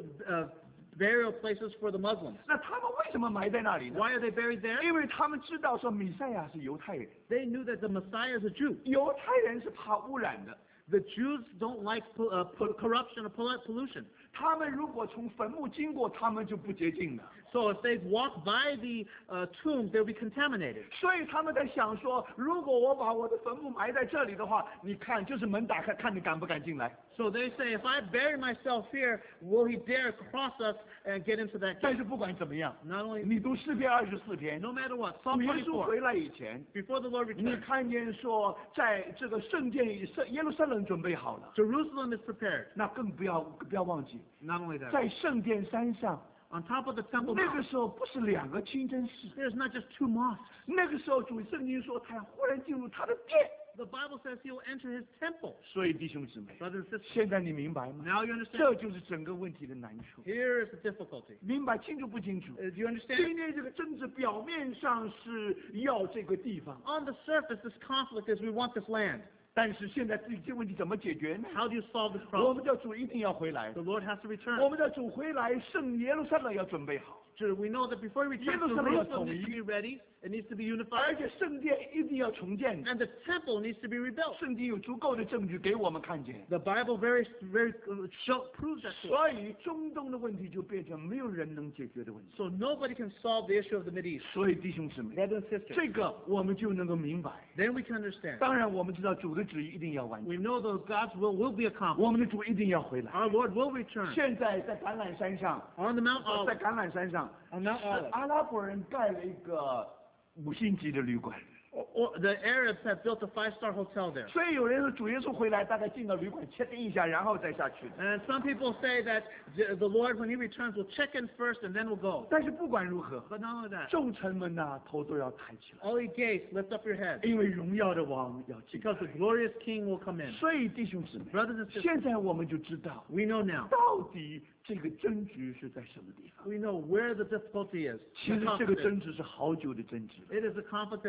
S2: burial places for the Muslims.
S1: 那他们为什么埋在那里呢？
S2: Why are they buried there?
S1: 因为他们知道说弥赛亚是犹太人，
S2: They knew that the Messiah is a Jew.
S1: 犹太人是怕污染的。
S2: The Jews don't like corruption or pollution.
S1: 他们如果从坟墓经过，他们就不洁净了。
S2: So if they walk by the tombs, they'll be contaminated.
S1: 所以他们在想说，如果我把我的坟墓埋在这里的话，你看，就是门打开，看你敢不敢进来。
S2: So they say, if I bury myself here, will he dare cross us and get into that
S1: 但
S2: gate?
S1: 是不管怎么样，
S2: Not only,
S1: 你读诗篇24篇，
S2: no matter what,
S1: 主
S2: Psalm
S1: 耶稣
S2: 24,
S1: 回来以前，
S2: before the Lord
S1: 你
S2: returns,
S1: 看见说，在这个圣殿耶路撒冷准备好了，
S2: Jerusalem is prepared.
S1: 那更不要忘记，
S2: Not only that,
S1: 在圣殿山上，
S2: on top of the temple
S1: 那
S2: mount,
S1: 个时候不是2个清真寺，
S2: there's not just 2 mosques.
S1: 那个时候主圣经说他忽然进入他的殿。
S2: The Bible says he will enter his temple.
S1: 所以弟兄姊妹，
S2: Brothers and sisters,
S1: 现在你明白吗？
S2: now you understand?
S1: 这就是整个问题的难处。
S2: Here is the difficulty.
S1: 明白清楚不清楚？
S2: Do you understand?
S1: 今天这个政治表面上是要这个地方，
S2: On the surface, this conflict is we want this land.
S1: 但是现在这个问题怎么解决呢？
S2: How do you solve this
S1: 我
S2: problem?
S1: 们的主一定要回来，
S2: The Lord has to
S1: 我
S2: return.
S1: 们的主回来，圣耶路撒冷要准备好，
S2: We know that before he returns, Jerusalem needs to be ready. It needs to be
S1: 而
S2: unified.
S1: 且圣殿一定要重建。
S2: And the temple needs to be rebuilt.
S1: 圣经有足够的证据给我们看见，
S2: The Bible proves that to us.
S1: 所以中东的问题就变成没有人能解决的问题。
S2: So nobody can solve the issue of the Mideast.
S1: 所以弟兄姊妹，
S2: Brothers and sisters,
S1: 这个我们就能够明白。
S2: then we can understand.
S1: 当然，我们知道主的旨意一定要完成，
S2: We know that God's will be accomplished.
S1: 我们的主一定要回来。
S2: Our Lord will return.
S1: 现在在橄榄山上，
S2: On the Mount
S1: 在
S2: Olive,
S1: 橄榄山上，
S2: on Mount
S1: 是
S2: Olive,
S1: 阿拉伯人盖了一个5星级的旅馆。
S2: or the Arabs have built a 5-star hotel there.
S1: 所以有人说主耶稣回来，大概进到旅馆 check in 一下，然后再下去的。
S2: And some people say that the Lord, when he returns, will check in first and then we'll go.
S1: 但是不管如何，
S2: But not only that,
S1: 众臣们呐、头都要抬起来，
S2: all ye gates, lift up your heads,
S1: 因为荣耀的王要进。
S2: because the glorious King will come in.
S1: 所以弟兄姊妹，
S2: Brothers and sisters,
S1: 现在我们就知道
S2: we know now.
S1: 到底这个争执是在什么地方。
S2: We know where the difficulty is.
S1: 其
S2: The
S1: 实这个
S2: conflict
S1: 争执是好久的争执了，
S2: is. It is a conflict that's been for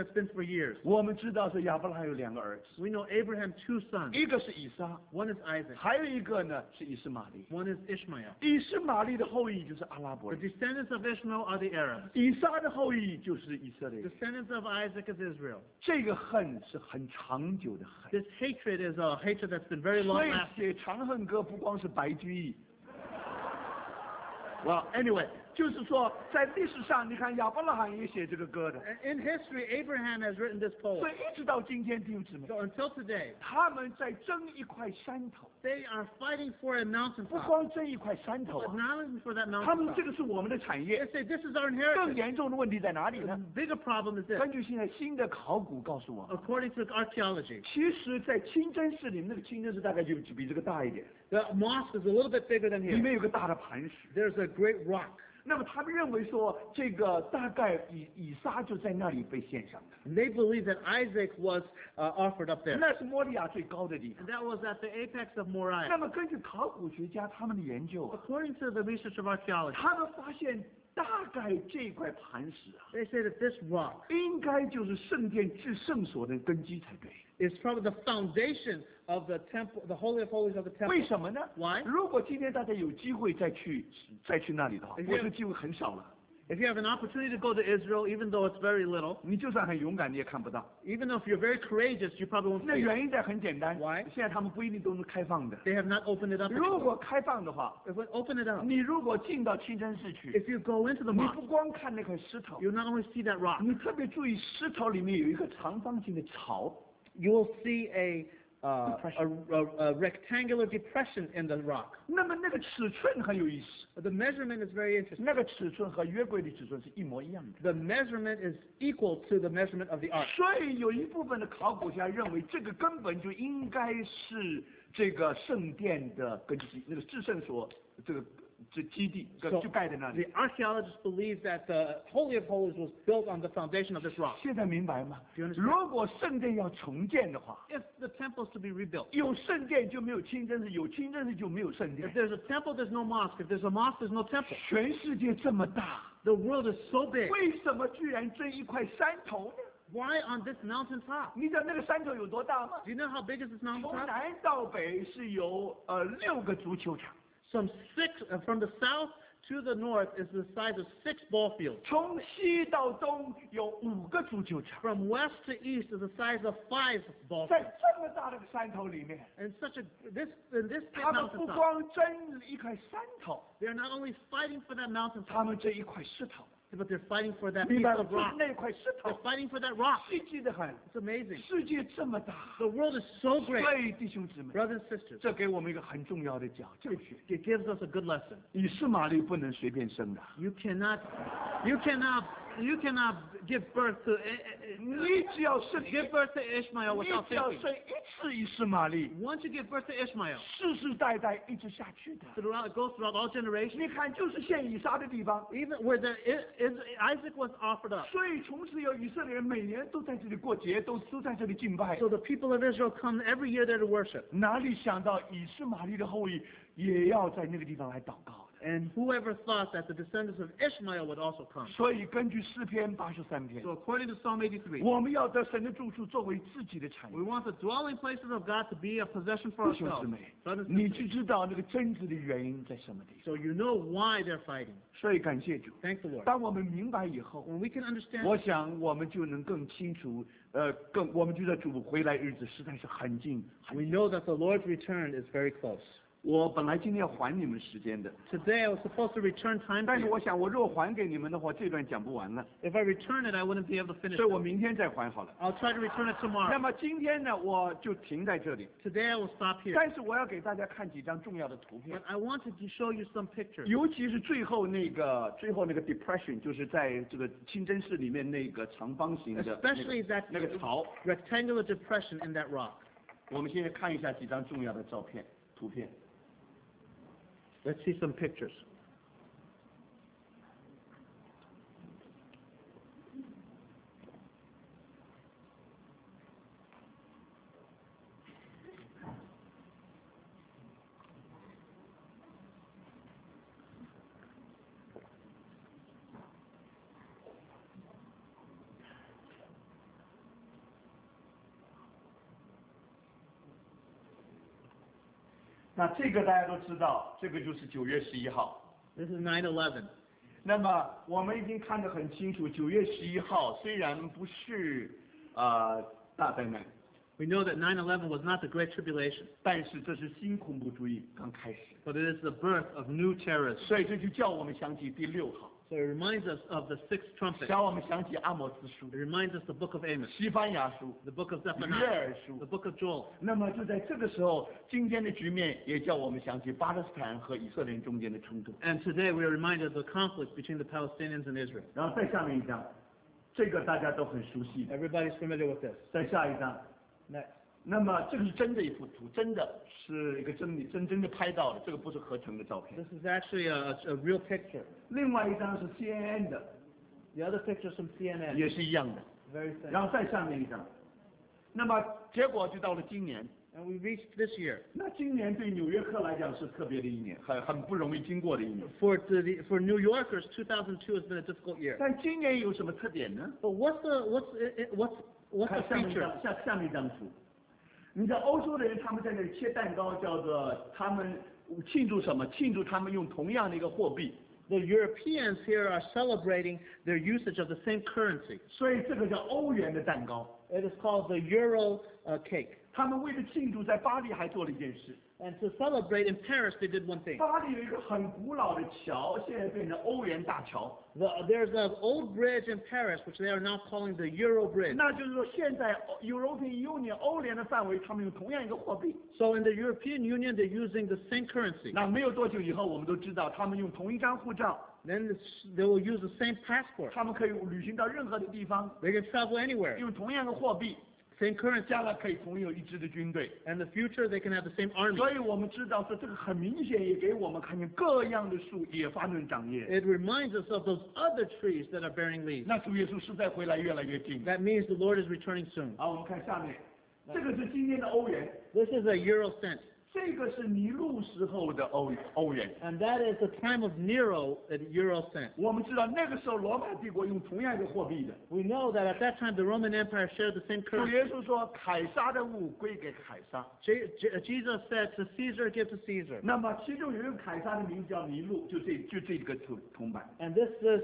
S2: years.
S1: 我们知道是亚伯拉罕有2个儿子，
S2: We know Abraham 2 sons.
S1: 一个是以撒，
S2: One is Isaac.
S1: 还有一个呢是以实玛利。
S2: One is Ishmael.
S1: 以实玛利的后裔就是阿拉伯
S2: The
S1: 人，
S2: descendants of Ishmael are the Arabs.
S1: 以撒的后裔就是以色列人。
S2: Descendants of Isaac is Israel.
S1: 这个恨是很长久的恨，
S2: This hatred is a hatred that's been very
S1: 所
S2: long
S1: 以
S2: lasting.
S1: 写《长恨歌》不光是白居易。Well, anyway，就是说在历史上，你看亚伯拉罕也写这个歌的，
S2: In history, Abraham has written this
S1: 所
S2: poem.
S1: 以一直到今天，弟兄姊妹，
S2: So until today,
S1: 他们在争一块山头，
S2: they are fighting for a
S1: 不
S2: mountaintop.
S1: 光争一块山头
S2: But
S1: 啊，
S2: not only for that
S1: 他们
S2: mountaintop.
S1: 这个是我们的产
S2: They
S1: 业。
S2: say this is our
S1: 更
S2: inheritance.
S1: 严重的问题在哪里
S2: The
S1: 呢？
S2: bigger problem is this.
S1: 根据现在新的考古告诉我们，
S2: According to archaeology,
S1: 其实，在清真寺里面，那个清真寺大概就比这个大一点，
S2: the mosque is a little bit bigger than
S1: 里
S2: here.
S1: 面有个大的磐石。
S2: There's a great rock.
S1: 那么他们认为说，这个大概以撒就在那里被献上的，
S2: And they believe that Isaac was offered up there.
S1: 那是摩利亚最高的地方。
S2: And that was at the apex of Moriah.
S1: 那么根据考古学家他们的研究啊，
S2: According to the research of archaeology,
S1: 他们发现大概这块磐石啊，
S2: they say that this rock
S1: 应该就是圣殿至圣所的根基才对。
S2: is probably the foundation of the temple, the Holy of Holies of the temple.
S1: 为什么呢？
S2: Why?
S1: 如果今天大家有机会再去那里的话，我这个机会很少了。
S2: If you have an opportunity to go to Israel, even though it's very little,
S1: 你就算很勇敢，你也看不到。
S2: even though if you're very courageous, you probably won't
S1: 那
S2: see it.
S1: 原因在很简单，
S2: Why?
S1: 现在他们不一定都是开放的。
S2: They have not opened it up.
S1: 如果开放的话，
S2: If we open it up,
S1: 你如果进到清真寺去，
S2: if you go into the
S1: 你
S2: mosque,
S1: 不光看那块石头，
S2: you not only see that rock,
S1: 你特别注意石头里面有一个长方形的槽，
S2: you will see a rectangular depression in the rock.
S1: 那么那个尺寸很有意思，
S2: The measurement is very interesting.
S1: 那个尺寸和约柜的尺寸是一模一样的。
S2: The measurement is equal to the measurement of the ark.
S1: 所以有一部分的考古家认为，这个根本就应该是这个圣殿的根基，那个至圣所这基地
S2: So
S1: 就盖在那里。
S2: the archaeologists believe that the Holy of Holies was built on the foundation of this rock.
S1: 现在明白吗？
S2: Do you understand?
S1: 如果圣殿要重建的话，
S2: If the temple is to be rebuilt,
S1: 有圣殿就没有清真寺，有清真寺就没有圣
S2: if
S1: 殿。
S2: there's a temple, there's no mosque. If there's a mosque, there's no temple.
S1: 全世界这么大，
S2: The world is so big.
S1: 为什么居然争一块山头呢？
S2: Why on this mountaintop?
S1: 你知道那个山头有多大吗？
S2: Do you know how big is this
S1: 从
S2: mountaintop?
S1: 南到北是有6个足球场，
S2: From the south to the north is the size of 6 ball fields.
S1: 从西到东有5个足球场。
S2: From west to east is the size of 5 ball
S1: 在
S2: fields.
S1: 这么大的山头里面，
S2: And in this big
S1: 他们不
S2: mountaintop,
S1: 光争一块山头，
S2: they're not only fighting for that mountaintop,
S1: 他们争一块石头。
S2: but they're fighting for that
S1: 明
S2: piece
S1: 白了，
S2: of
S1: 就是
S2: rock.
S1: 那块石
S2: They're
S1: 头，
S2: fighting for that rock.
S1: 稀奇的很。
S2: It's amazing.
S1: 世界这么大，
S2: The world is so great.
S1: 所以弟兄姊妹，
S2: Brothers and sisters,
S1: 这给我们一个很重要的教训：
S2: it gives us a good lesson.
S1: 以实玛利不能随便生的，
S2: You cannot give birth to
S1: 你只要生，
S2: give birth to Ishmael
S1: 你
S2: without
S1: 只要
S2: thinking.
S1: 生一次以实玛利，
S2: Once you give birth to Ishmael,
S1: 世世代代一直下去的。
S2: it goes throughout all generations.
S1: 你看，就是献以撒的地方，
S2: Even where Isaac was offered up.
S1: 所以从此有以色列人每年都在这里过节，都在这里敬拜。
S2: So the people of Israel come every year there to worship.
S1: 哪里想到以实玛利的后裔也要在那个地方来祷告的？
S2: And whoever thought that the descendants of Ishmael would also come.
S1: 所以根据诗篇83篇，
S2: So according to Psalm 83,
S1: 我们要得神的住处作为自己的产业
S2: we。want the dwelling places of God to be a possession for
S1: 弟兄姊
S2: ourselves.
S1: 妹，
S2: Brothers and
S1: 你
S2: sisters,
S1: 去知道那个争执的原因在什么地方。
S2: so you know why they're fighting.
S1: 所以感谢主，
S2: Thank the Lord.
S1: 当我们明白以后，
S2: When we can understand,
S1: 我想我们就能更清楚，我们觉得主回来日子实在是很近。
S2: we know that the Lord's return is very close.
S1: 我本来今天要还你们时间的，
S2: Today I was supposed to return time
S1: 但
S2: to
S1: 是
S2: you.
S1: 我想我若还给你们的话，这段讲不完了，
S2: If I return it, I wouldn't be able to finish
S1: 所以
S2: it.
S1: 我明天再还好了。
S2: I'll try to return it
S1: 那
S2: tomorrow.
S1: 么今天呢，我就停在这里，
S2: Today I will stop here.
S1: 但是我要给大家看几张重要的图片
S2: But。I wanted to show you some pictures.
S1: 尤其是最后那个 depression， 就是在这个清真寺里面那个长方形的
S2: Especially that
S1: 那个槽。
S2: rectangular depression in that rock.
S1: 我们现在看一下几张重要的图片。
S2: Let's see some pictures.
S1: 那这个大家都知道，这个就是9月11号。
S2: This is 9/11.
S1: 那么我们已经看得很清楚，9月11号虽然不是大灾难，
S2: We know that 9/11 was not the Great Tribulation,
S1: 但是这是新恐怖主义刚开始，
S2: but it is the birth of new terrorism.
S1: 所以这就叫我们想起第6号，
S2: So it reminds us of the sixth trumpet.
S1: 叫我们想起阿摩斯书
S2: It、reminds us the book of Amos,
S1: 西番雅书、
S2: the book of
S1: 约
S2: Zephaniah,
S1: 珥书
S2: the。book of Joel.
S1: 那么就在这个时候，今天的局面也叫我们想起巴勒斯坦和以色列人中间的冲突。
S2: And today we are reminded of the conflict between the Palestinians and Israel.
S1: 然后再下面一张，这个大家都很熟悉的。
S2: Everybody's familiar with this.
S1: 再下一张，
S2: Next.
S1: 那么这个是真的一幅图，真的是一个真的拍到的，这个不是合成的照片。
S2: This is actually a real picture.
S1: 另外一张是 CNN 的，
S2: The other picture is from CNN.
S1: 也是一样的。
S2: Very same.
S1: 然后再下面一张，那么结果就到了今年。
S2: And we reached this year.
S1: 那今年对纽约客来讲是特别的一年，很不容易经过的一年。
S2: For New Yorkers, 2002 has been a difficult year.
S1: 但今年有什么特点呢？
S2: But what's the
S1: 看下面一
S2: feature?
S1: 张，下面一张图。你知道欧洲的人他们在那里切蛋糕，叫做他们庆祝什么？庆祝他们用同样的一个货币，
S2: The Europeans here are celebrating their usage of the same currency.
S1: 所以这个叫欧元的蛋糕。
S2: It is called the Euro cake.
S1: 他们为了庆祝，在巴黎还做了一件事。
S2: And to celebrate in Paris, they did one thing.
S1: 巴黎有一个很古老的桥，现在变成欧元大桥。
S2: There's an old bridge in Paris, which they are now calling the Euro Bridge.
S1: 那就是说，现在 European Union 欧联的范围，他们用同样一个货币。
S2: So in the European Union, they're using the same currency.
S1: 那没有多久以后，我们都知道，他们用同一张护照，
S2: Then they will use the same passport.
S1: 他们可以旅行到任何的地方，
S2: They can travel anywhere.
S1: 用同样的货币，
S2: Same currency.
S1: 将来可以同有一支的军队。
S2: And in the future, they can have the same army.
S1: 所以我们知道说，这个很明显也给我们看见各样的树也发生长叶。
S2: It reminds us of those other trees that are bearing leaves.
S1: 那主耶稣实在回来越来越近。
S2: That means the Lord is returning soon.
S1: 好，我们看下面，这个是今天的欧元，
S2: This is a Euro cent.
S1: 这个是尼禄时候的欧元。
S2: And that is the time of Nero at Euro cent.
S1: 我们知道那个时候罗马帝国用同样一个货币的。
S2: We know that at that time the Roman Empire shared the same
S1: 主
S2: currency.
S1: 耶稣说，凯撒的物归给凯撒。
S2: Jesus said, to Caesar, give to Caesar.
S1: 那么其中有一个凯撒的名字叫尼禄，就这个铜板。
S2: And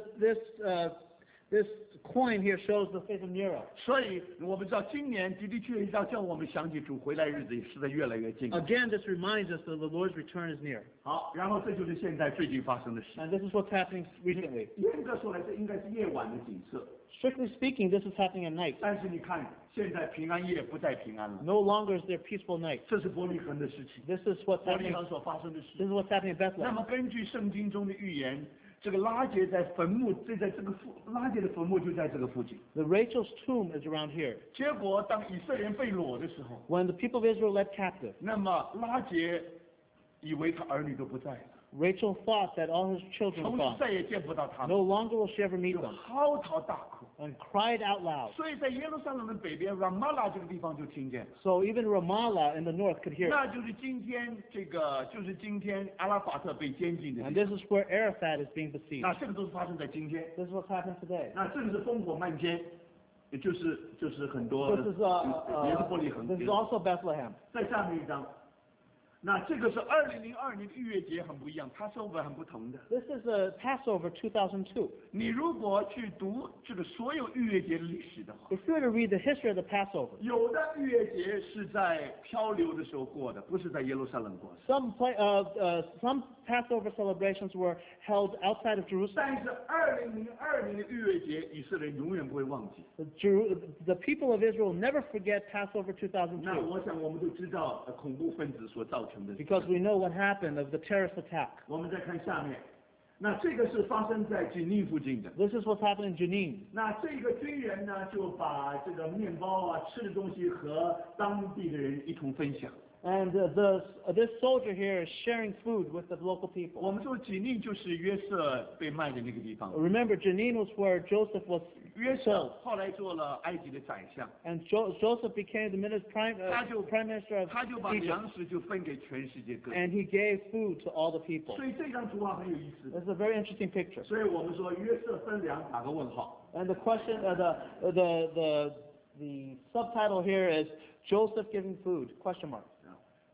S2: this coin here shows the face of Nero.
S1: 所以我们知道今年的确确要叫我们想起主回来日子也是在越来越近。
S2: Again, this reminds us that the Lord's return is near.
S1: 好，然后这就是现在最近发生的事。
S2: And this is what's happening recently.
S1: 严格说来，这应该是夜晚的景色。
S2: Strictly speaking, this is happening at night.
S1: 但是你看，现在平安夜不再平安了，
S2: No longer is there peaceful night.
S1: 这是伯利恒的事情，
S2: This is what's
S1: 伯利
S2: happening.
S1: 恒所发生的
S2: This
S1: 事。
S2: is what's happening in
S1: 那
S2: Bethlehem.
S1: 么根据圣经中的预言，这个拉结在坟墓，拉结的坟墓就在这个附近。
S2: The Rachel's tomb is around here.
S1: 结果当以色列人被掳的时候，
S2: When the people of Israel led captive,
S1: 那么拉结以为他儿女都不在了，
S2: Rachel thought that all his children
S1: 从
S2: were
S1: 此
S2: gone.
S1: 再也见不到他
S2: No
S1: 们，
S2: longer will she ever meet
S1: 就
S2: them.
S1: 嚎啕大哭。
S2: And cried out loud.
S1: 所以在耶路撒冷的北边 Ramallah 这个地方就听见，
S2: So even Ramallah in the north could hear it.
S1: 那就是今天阿拉法特被监禁的
S2: And
S1: 地
S2: this is where Arafat is being
S1: 方。
S2: besieged.
S1: 那这个都是发生在今天。
S2: This is what's happened today.
S1: 那这个是烽火漫天，也就是很多
S2: This is
S1: 也是伯利恒。
S2: this is also Bethlehem.
S1: 再下面一张，那这个是2002年的逾越节，很不一样，它是很不同的。
S2: This is a Passover 2002.
S1: 你如果去读这个所有逾越节的历史的话，
S2: If you were to read the history of the Passover,
S1: 有的逾越节是在漂流的时候过的，不是在耶路撒冷过的。
S2: some Passover celebrations were held outside of Jerusalem.
S1: 但是2002年的逾越节，以色列人永远不会忘记。
S2: The people of Israel never forget Passover
S1: 那
S2: 2002
S1: 我想我们都知道恐怖分子所造成的。
S2: because we know what happened of the terrorist attack.
S1: 我们再看下面，那这个是发生在吉尼附近的。
S2: This is what's happened in Jenin.
S1: 那这个军人呢，就把这个面包啊、吃的东西和当地的人一同分享。
S2: And this soldier here is sharing food with the local people.
S1: 我们说吉尼就是约瑟被卖的那个地方。
S2: Remember, Jenin was where Joseph was
S1: 约瑟后来做了埃及的宰相，
S2: and Joseph became the prime minister of
S1: 他就把
S2: Egypt,
S1: 粮食就分给全世界各地。
S2: and he gave food to all the people.
S1: 所以这张图画很有意思。
S2: This is a very interesting picture.
S1: 所以我们说约瑟分粮打个问号。
S2: And the question, the subtitle here is Joseph giving food? Question mark.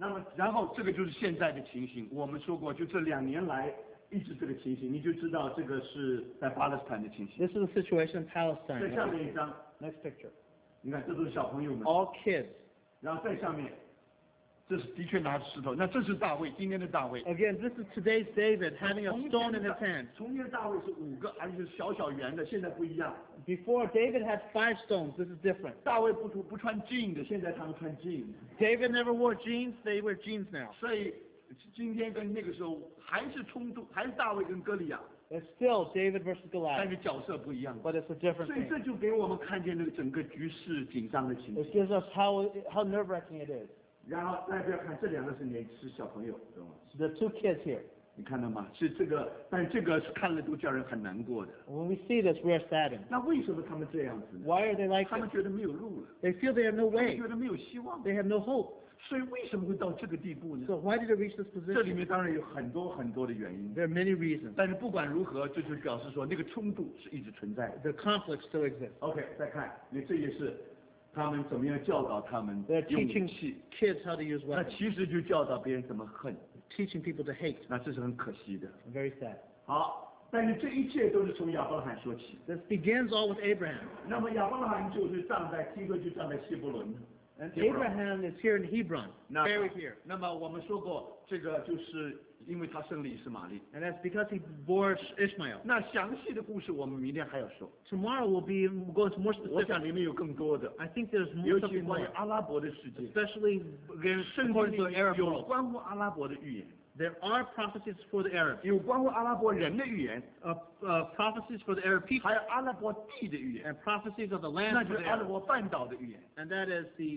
S1: 那么然后这个就是现在的情形，我们说过，就这2年来一直这个情形，你就知道这个是在巴勒斯坦的情形。
S2: This is the situation in
S1: 在
S2: Palestine.
S1: 下面一张，
S2: Next picture.
S1: 你看这都是小朋友们，
S2: All kids.
S1: 然后在下面，这是的确拿着石头，那这是大卫，今天的大卫。
S2: Again, this is today's David having a stone in his hand.
S1: 从前的大卫是5个，而且是小小圆的，现在不一样。
S2: Before David had 5 stones. This is different.
S1: 大卫不穿 jean 的，现在他们穿 jean。
S2: David never wore jeans. They wear jeans now.
S1: 所以今天跟那个时候还是冲突，还是大卫跟歌利亚，
S2: It's still David versus
S1: 但
S2: Goliath,
S1: 是角色不一样。
S2: but it's a different
S1: 所以
S2: thing.
S1: 这就给我们看见那个整个局势紧张的情
S2: It
S1: 形。
S2: gives us how nerve-wracking it is.
S1: 然后大家不要看这2个是小朋友，懂吗？
S2: The 2 kids here.
S1: 你看到吗？是这个，但这个是看了都叫人很难过的。
S2: When we see this, we are saddened.
S1: 那为什么他们这样子呢？
S2: Why are they like
S1: 他
S2: this?
S1: 们觉得没有路了，
S2: They feel they have no
S1: 他们
S2: way.
S1: 觉得没有希望，
S2: They have no hope.
S1: 所以为什么会到这个地步呢？
S2: So why did it reach this
S1: 这里
S2: position?
S1: 面当然有很多的原因，
S2: There are many reasons.
S1: 但是不管如何，这就表示说那个冲突是一直存在的。
S2: The conflict still exists.
S1: OK，再看，你这也是他们怎么样教导他们
S2: They're
S1: 用武
S2: teaching
S1: 器，
S2: kids how to use
S1: 那
S2: weapons,
S1: 其实就教导别人怎么恨，
S2: teaching people to hate.
S1: 那这是很可惜的。
S2: Very sad.
S1: 好，但是这一切都是从亚伯拉罕说起。
S2: This begins all with Abraham.
S1: 那么亚伯拉罕就是站在第一个就站在希伯伦。
S2: And Abraham is here in Hebron,
S1: 那
S2: buried here.
S1: 那么我们说过，这个就是因为他生了以实玛利。
S2: And that's because he bore Ishmael.
S1: 那详细的故事我们明天还要说，
S2: Tomorrow we'll go into more
S1: 我
S2: specific.
S1: 想里面有更多的，
S2: I think there's
S1: 尤
S2: more
S1: 其
S2: something
S1: 关于
S2: more,
S1: 阿拉伯的世界，
S2: especially
S1: 圣经
S2: according
S1: 里
S2: to the Arab
S1: 有
S2: world.
S1: 关乎阿拉伯的预言，
S2: There are prophecies for the Arabs,
S1: 有关乎阿拉伯人的预言，
S2: prophecies for the Arab people,
S1: 还有阿拉伯地的预言，
S2: and prophecies of the land
S1: 那
S2: for
S1: 就
S2: the
S1: 是阿拉
S2: Arabs.
S1: 伯半岛的预言。
S2: And that is the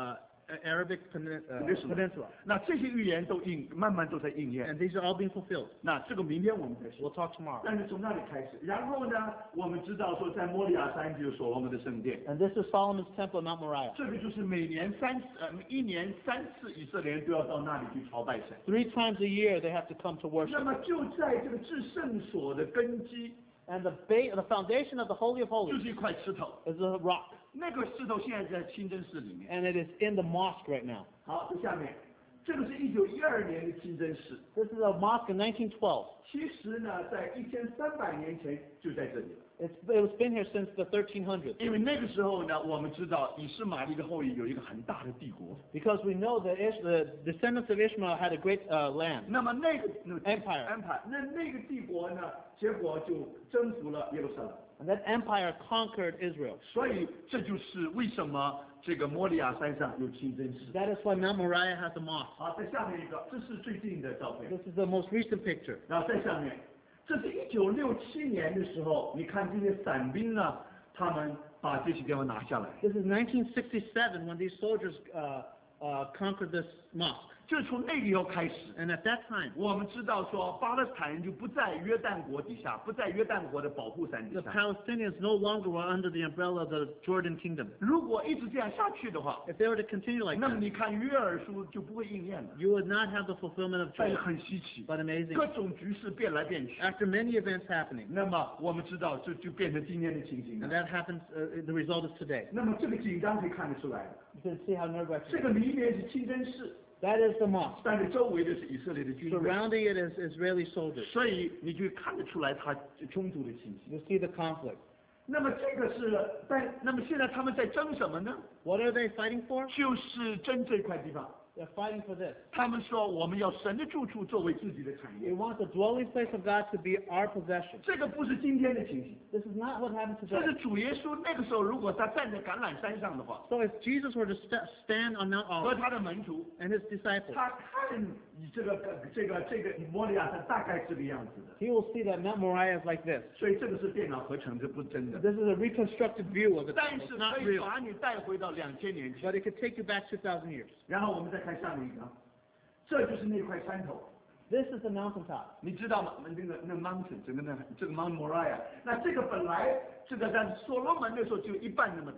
S2: Arabic peninsula.
S1: 那这些预言都慢慢都在应验。
S2: And these are all being fulfilled.
S1: 那这个明天我们再
S2: We'll
S1: 说。
S2: talk tomorrow.
S1: 但是从那里开始，然后呢，我们知道说在摩利亚山就有所罗门的圣殿，
S2: And this is Solomon's temple at Mount Moriah.
S1: 这个就是每年一年3次以色列人都要到那里去朝拜神。
S2: 3 times a year they have to come to
S1: 那
S2: worship.
S1: 么就在这个至圣所的根基，
S2: And the foundation of the Holy of
S1: 就
S2: Holies
S1: 是一块石头，
S2: is a rock.
S1: 那个石头现在在清真寺里面。
S2: And it is in the mosque right now.
S1: 好，这下面，这个是1912年的清真寺，
S2: This is a mosque in 1912.
S1: 其实呢，在1300年前就在这里了。
S2: It was been here since the 1300s.
S1: 因为那个时候呢，我们知道以实玛利的后裔有一个很大的帝国，
S2: Because we know that the descendants of Ishmael had a great land.
S1: 那么那个
S2: Empire.
S1: 那个帝国呢，结果就征服了耶路撒冷，
S2: And that empire conquered Israel.
S1: 所以这就是为什么这个摩利亚山上有清真寺。
S2: That is why Mount Moriah has a mosque.
S1: 好，在下面一个，这是最近的照片，
S2: This is the most recent picture.
S1: 然后在下面，这是1967年的时候，你看这些伞兵呢，他们把这些地方拿下来，
S2: This is 1967 when these soldiers conquered this mosque.
S1: 就是从那个以后开始。
S2: And at that time,
S1: 我们知道说，巴勒斯坦人就不在约旦国底下，不在约旦国的保护伞底
S2: the
S1: 下。
S2: Palestinians no longer were under the umbrella of the Jordan kingdom.
S1: 如果一直这样下去的话，
S2: If they were to continue like
S1: 那么
S2: that,
S1: 你看约珥书就不会应验了。
S2: you would not have the fulfillment of
S1: 但是
S2: Joel.
S1: 很稀奇，
S2: But amazing.
S1: 各种局势变来变去。
S2: After many events happening,
S1: 那么我们知道，这就变成今天的情形
S2: and
S1: 了。
S2: that happens, the result is today.
S1: 那么这个紧张可以看得出来的，
S2: You can see how nerve-wracking
S1: 这
S2: it
S1: 个
S2: is.
S1: 里面是清真寺，
S2: That is the mosque.
S1: 但是周围的是以色列的军队，
S2: Surrounding it is Israeli soldiers.
S1: 所以你就看得出来它冲突的情形。
S2: You see the conflict.
S1: 那么这个是，那么现在他们在争什么呢？
S2: What are they fighting for?
S1: 就是争这块地方。
S2: They're fighting for this.
S1: 他们说我们要神的住处作为自己的产
S2: They
S1: 业，
S2: want the dwelling place of God to be our possession.
S1: 这个不是今天的情形，
S2: This is not what happened
S1: 这
S2: today.
S1: 是主耶稣那个时候如果他站在橄榄山上的话，
S2: So if Jesus were to stand on Mount
S1: 和
S2: Olivet
S1: 他的门徒，
S2: and his disciples,
S1: 他看你这个摩利亚山大概是个样子的，
S2: he will see that Mount Moriah is like this.
S1: 所以这个是电脑合成，这不是真的。
S2: This is a reconstructed view of it.
S1: 但
S2: It's
S1: 是
S2: not
S1: 可以
S2: real.
S1: 把你带回到2000年前，
S2: But it could take you back 2,000 years.
S1: 然后我们再看下面一张，这就是那块山头，
S2: This is the mountaintop.
S1: 你知道吗？那 mountain 这个 Mount Moriah，那这个本来这个在所罗门的时候就一半那么大。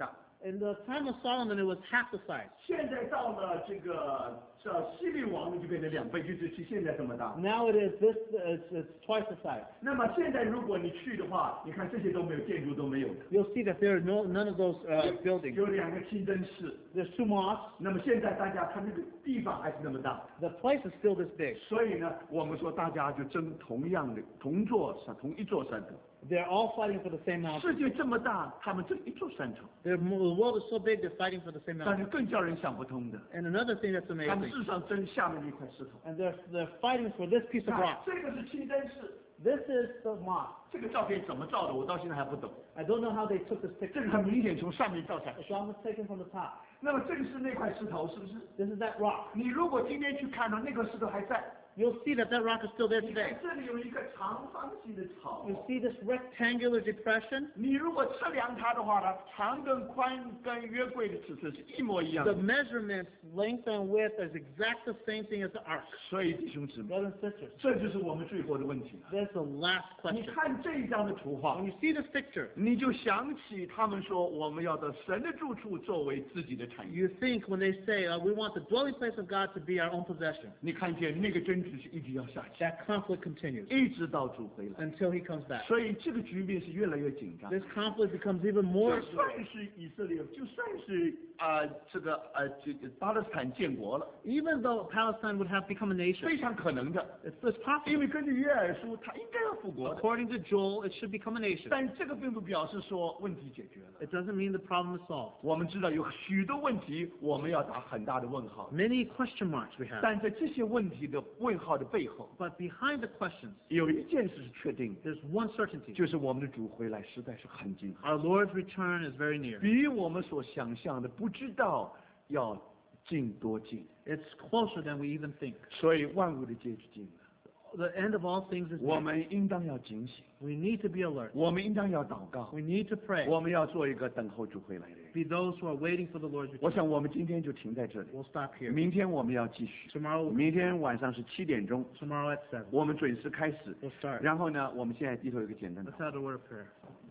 S2: In the time of Solomon, it was half the size.
S1: 现在到了这个希律王呢，就变成2倍，就是现在这么大。
S2: Now it is it's twice the size.
S1: 那么现在如果你去的话，你看这些都没有，建筑都没有的。
S2: You'll see that there are none of those buildings.
S1: 有2个清真寺。
S2: There's 2 mosques.
S1: 那么现在大家看那个地方还是那么大，
S2: The place is still this big.
S1: 所以呢，我们说大家就争同样的同一座山头。
S2: They're all fighting for the same mountain.
S1: 世界这么大，他们争一座山头。
S2: The world is so big, they're fighting for the same
S1: 但
S2: mountain.
S1: 是更叫人想不通的，
S2: And another thing that's
S1: 他们
S2: amazing,
S1: 事实上争下面的一块石头。
S2: and they're fighting for this piece of
S1: 看
S2: rock.
S1: 这个是清真寺，
S2: This is the mosque.
S1: 这个照片怎么照的，我到现在还不懂。
S2: I don't know how they took this
S1: 这
S2: picture.
S1: 个很明显从上面照下去。
S2: It's almost taken from the top.
S1: 那么这个是那块石头，是不是？
S2: This is that rock.
S1: 你如果今天去看到那个石头还在，
S2: You'll see that rock is still there
S1: 你看
S2: today.
S1: 这里有一个长方形的槽。
S2: You see this rectangular depression?
S1: 你如果测量它的话呢，长跟宽跟约柜的尺寸是一模一样
S2: The
S1: 的。
S2: measurements, length and width, is exact the same thing as the ark.
S1: 所以弟兄姊妹，
S2: Brothers and sisters,
S1: 这就是我们最后的问题了。
S2: there's the last
S1: 你
S2: question.
S1: 看这一张的图画
S2: When，you see this picture,
S1: 你就想起他们说我们要的神的住处作为自己的产业。
S2: you think when they say, we want the dwelling place of God to be our own possession,
S1: 你看见那个争执是一直要下去，
S2: that conflict continues
S1: 一直到主回来。
S2: until he comes back.
S1: 所以这个局面是越来越紧张。
S2: This conflict becomes even more.
S1: 就算是以色列，就算是这个巴勒斯坦建国了，
S2: Even though Palestine would have become a nation,
S1: 非常可能的，
S2: it's possible.
S1: 因为根据约珥书，他应该要复国的。
S2: According to Joel, it should become a nation.
S1: 但这个并不表示说问题解决了。
S2: It doesn't mean the problem is solved.
S1: 我们知道有许多问题，我们要打很大的问号。
S2: Many question marks we have.
S1: 但在这些问题的问号的背后，
S2: But behind the questions,
S1: 有一件事是确定的，
S2: there's one certainty.
S1: 就是我们的主回来实在是很近，
S2: Our Lord's return is very near.
S1: 比我们所想象的不知道要近多近。
S2: It's closer than we even think.
S1: 所以万物的结局近了，
S2: The end of all things is
S1: 我
S2: near.
S1: 们应当要警醒，
S2: We need to be alert.
S1: 我们应当要祷告，
S2: We need to pray.
S1: 我们要做一个等候主回来的人。
S2: Be those who are waiting for the Lord's
S1: 我
S2: return.
S1: 想我们今天就停在这里，
S2: We'll stop here.
S1: 明天我们要继续。
S2: Tomorrow,
S1: 明天晚上是7点钟，
S2: tomorrow at 7.
S1: 我们准时开始。
S2: We'll start.
S1: 然后呢，我们现在低头有一个简单的
S2: Let's。have a word of prayer.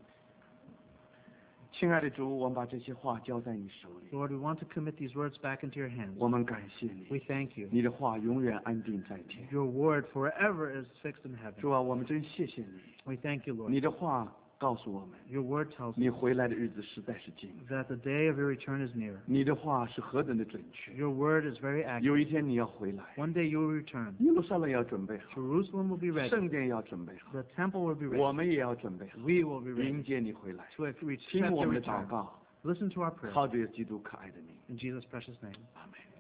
S1: 亲爱的主，我们把这些话交在你手里，
S2: Lord, we want to commit these words back into your hands.
S1: 我们感谢你，
S2: We thank you.
S1: 你的话永远安定在天。
S2: Your word forever is fixed in heaven.
S1: 主啊，我们真谢谢你，
S2: We thank you, Lord.
S1: 你的话告诉我们，
S2: Your word tells
S1: 你
S2: us
S1: 回来的日子实在是近了。
S2: that the day of your return is near.
S1: 你的话是何等的准确。
S2: Your word is very accurate.
S1: 有一天你要回来，
S2: One day you will return.
S1: 耶路撒冷要准备好，
S2: Jerusalem will be ready.
S1: 圣殿要准备好，
S2: The temple will be
S1: 我
S2: ready.
S1: 们也要准备好，
S2: We will be ready
S1: 迎接你回来。
S2: to accept
S1: 听我
S2: your
S1: 们的祷
S2: return.
S1: 告，
S2: Listen to our prayer.
S1: 靠着基督可爱的名，
S2: In Jesus' precious name.
S1: 阿门。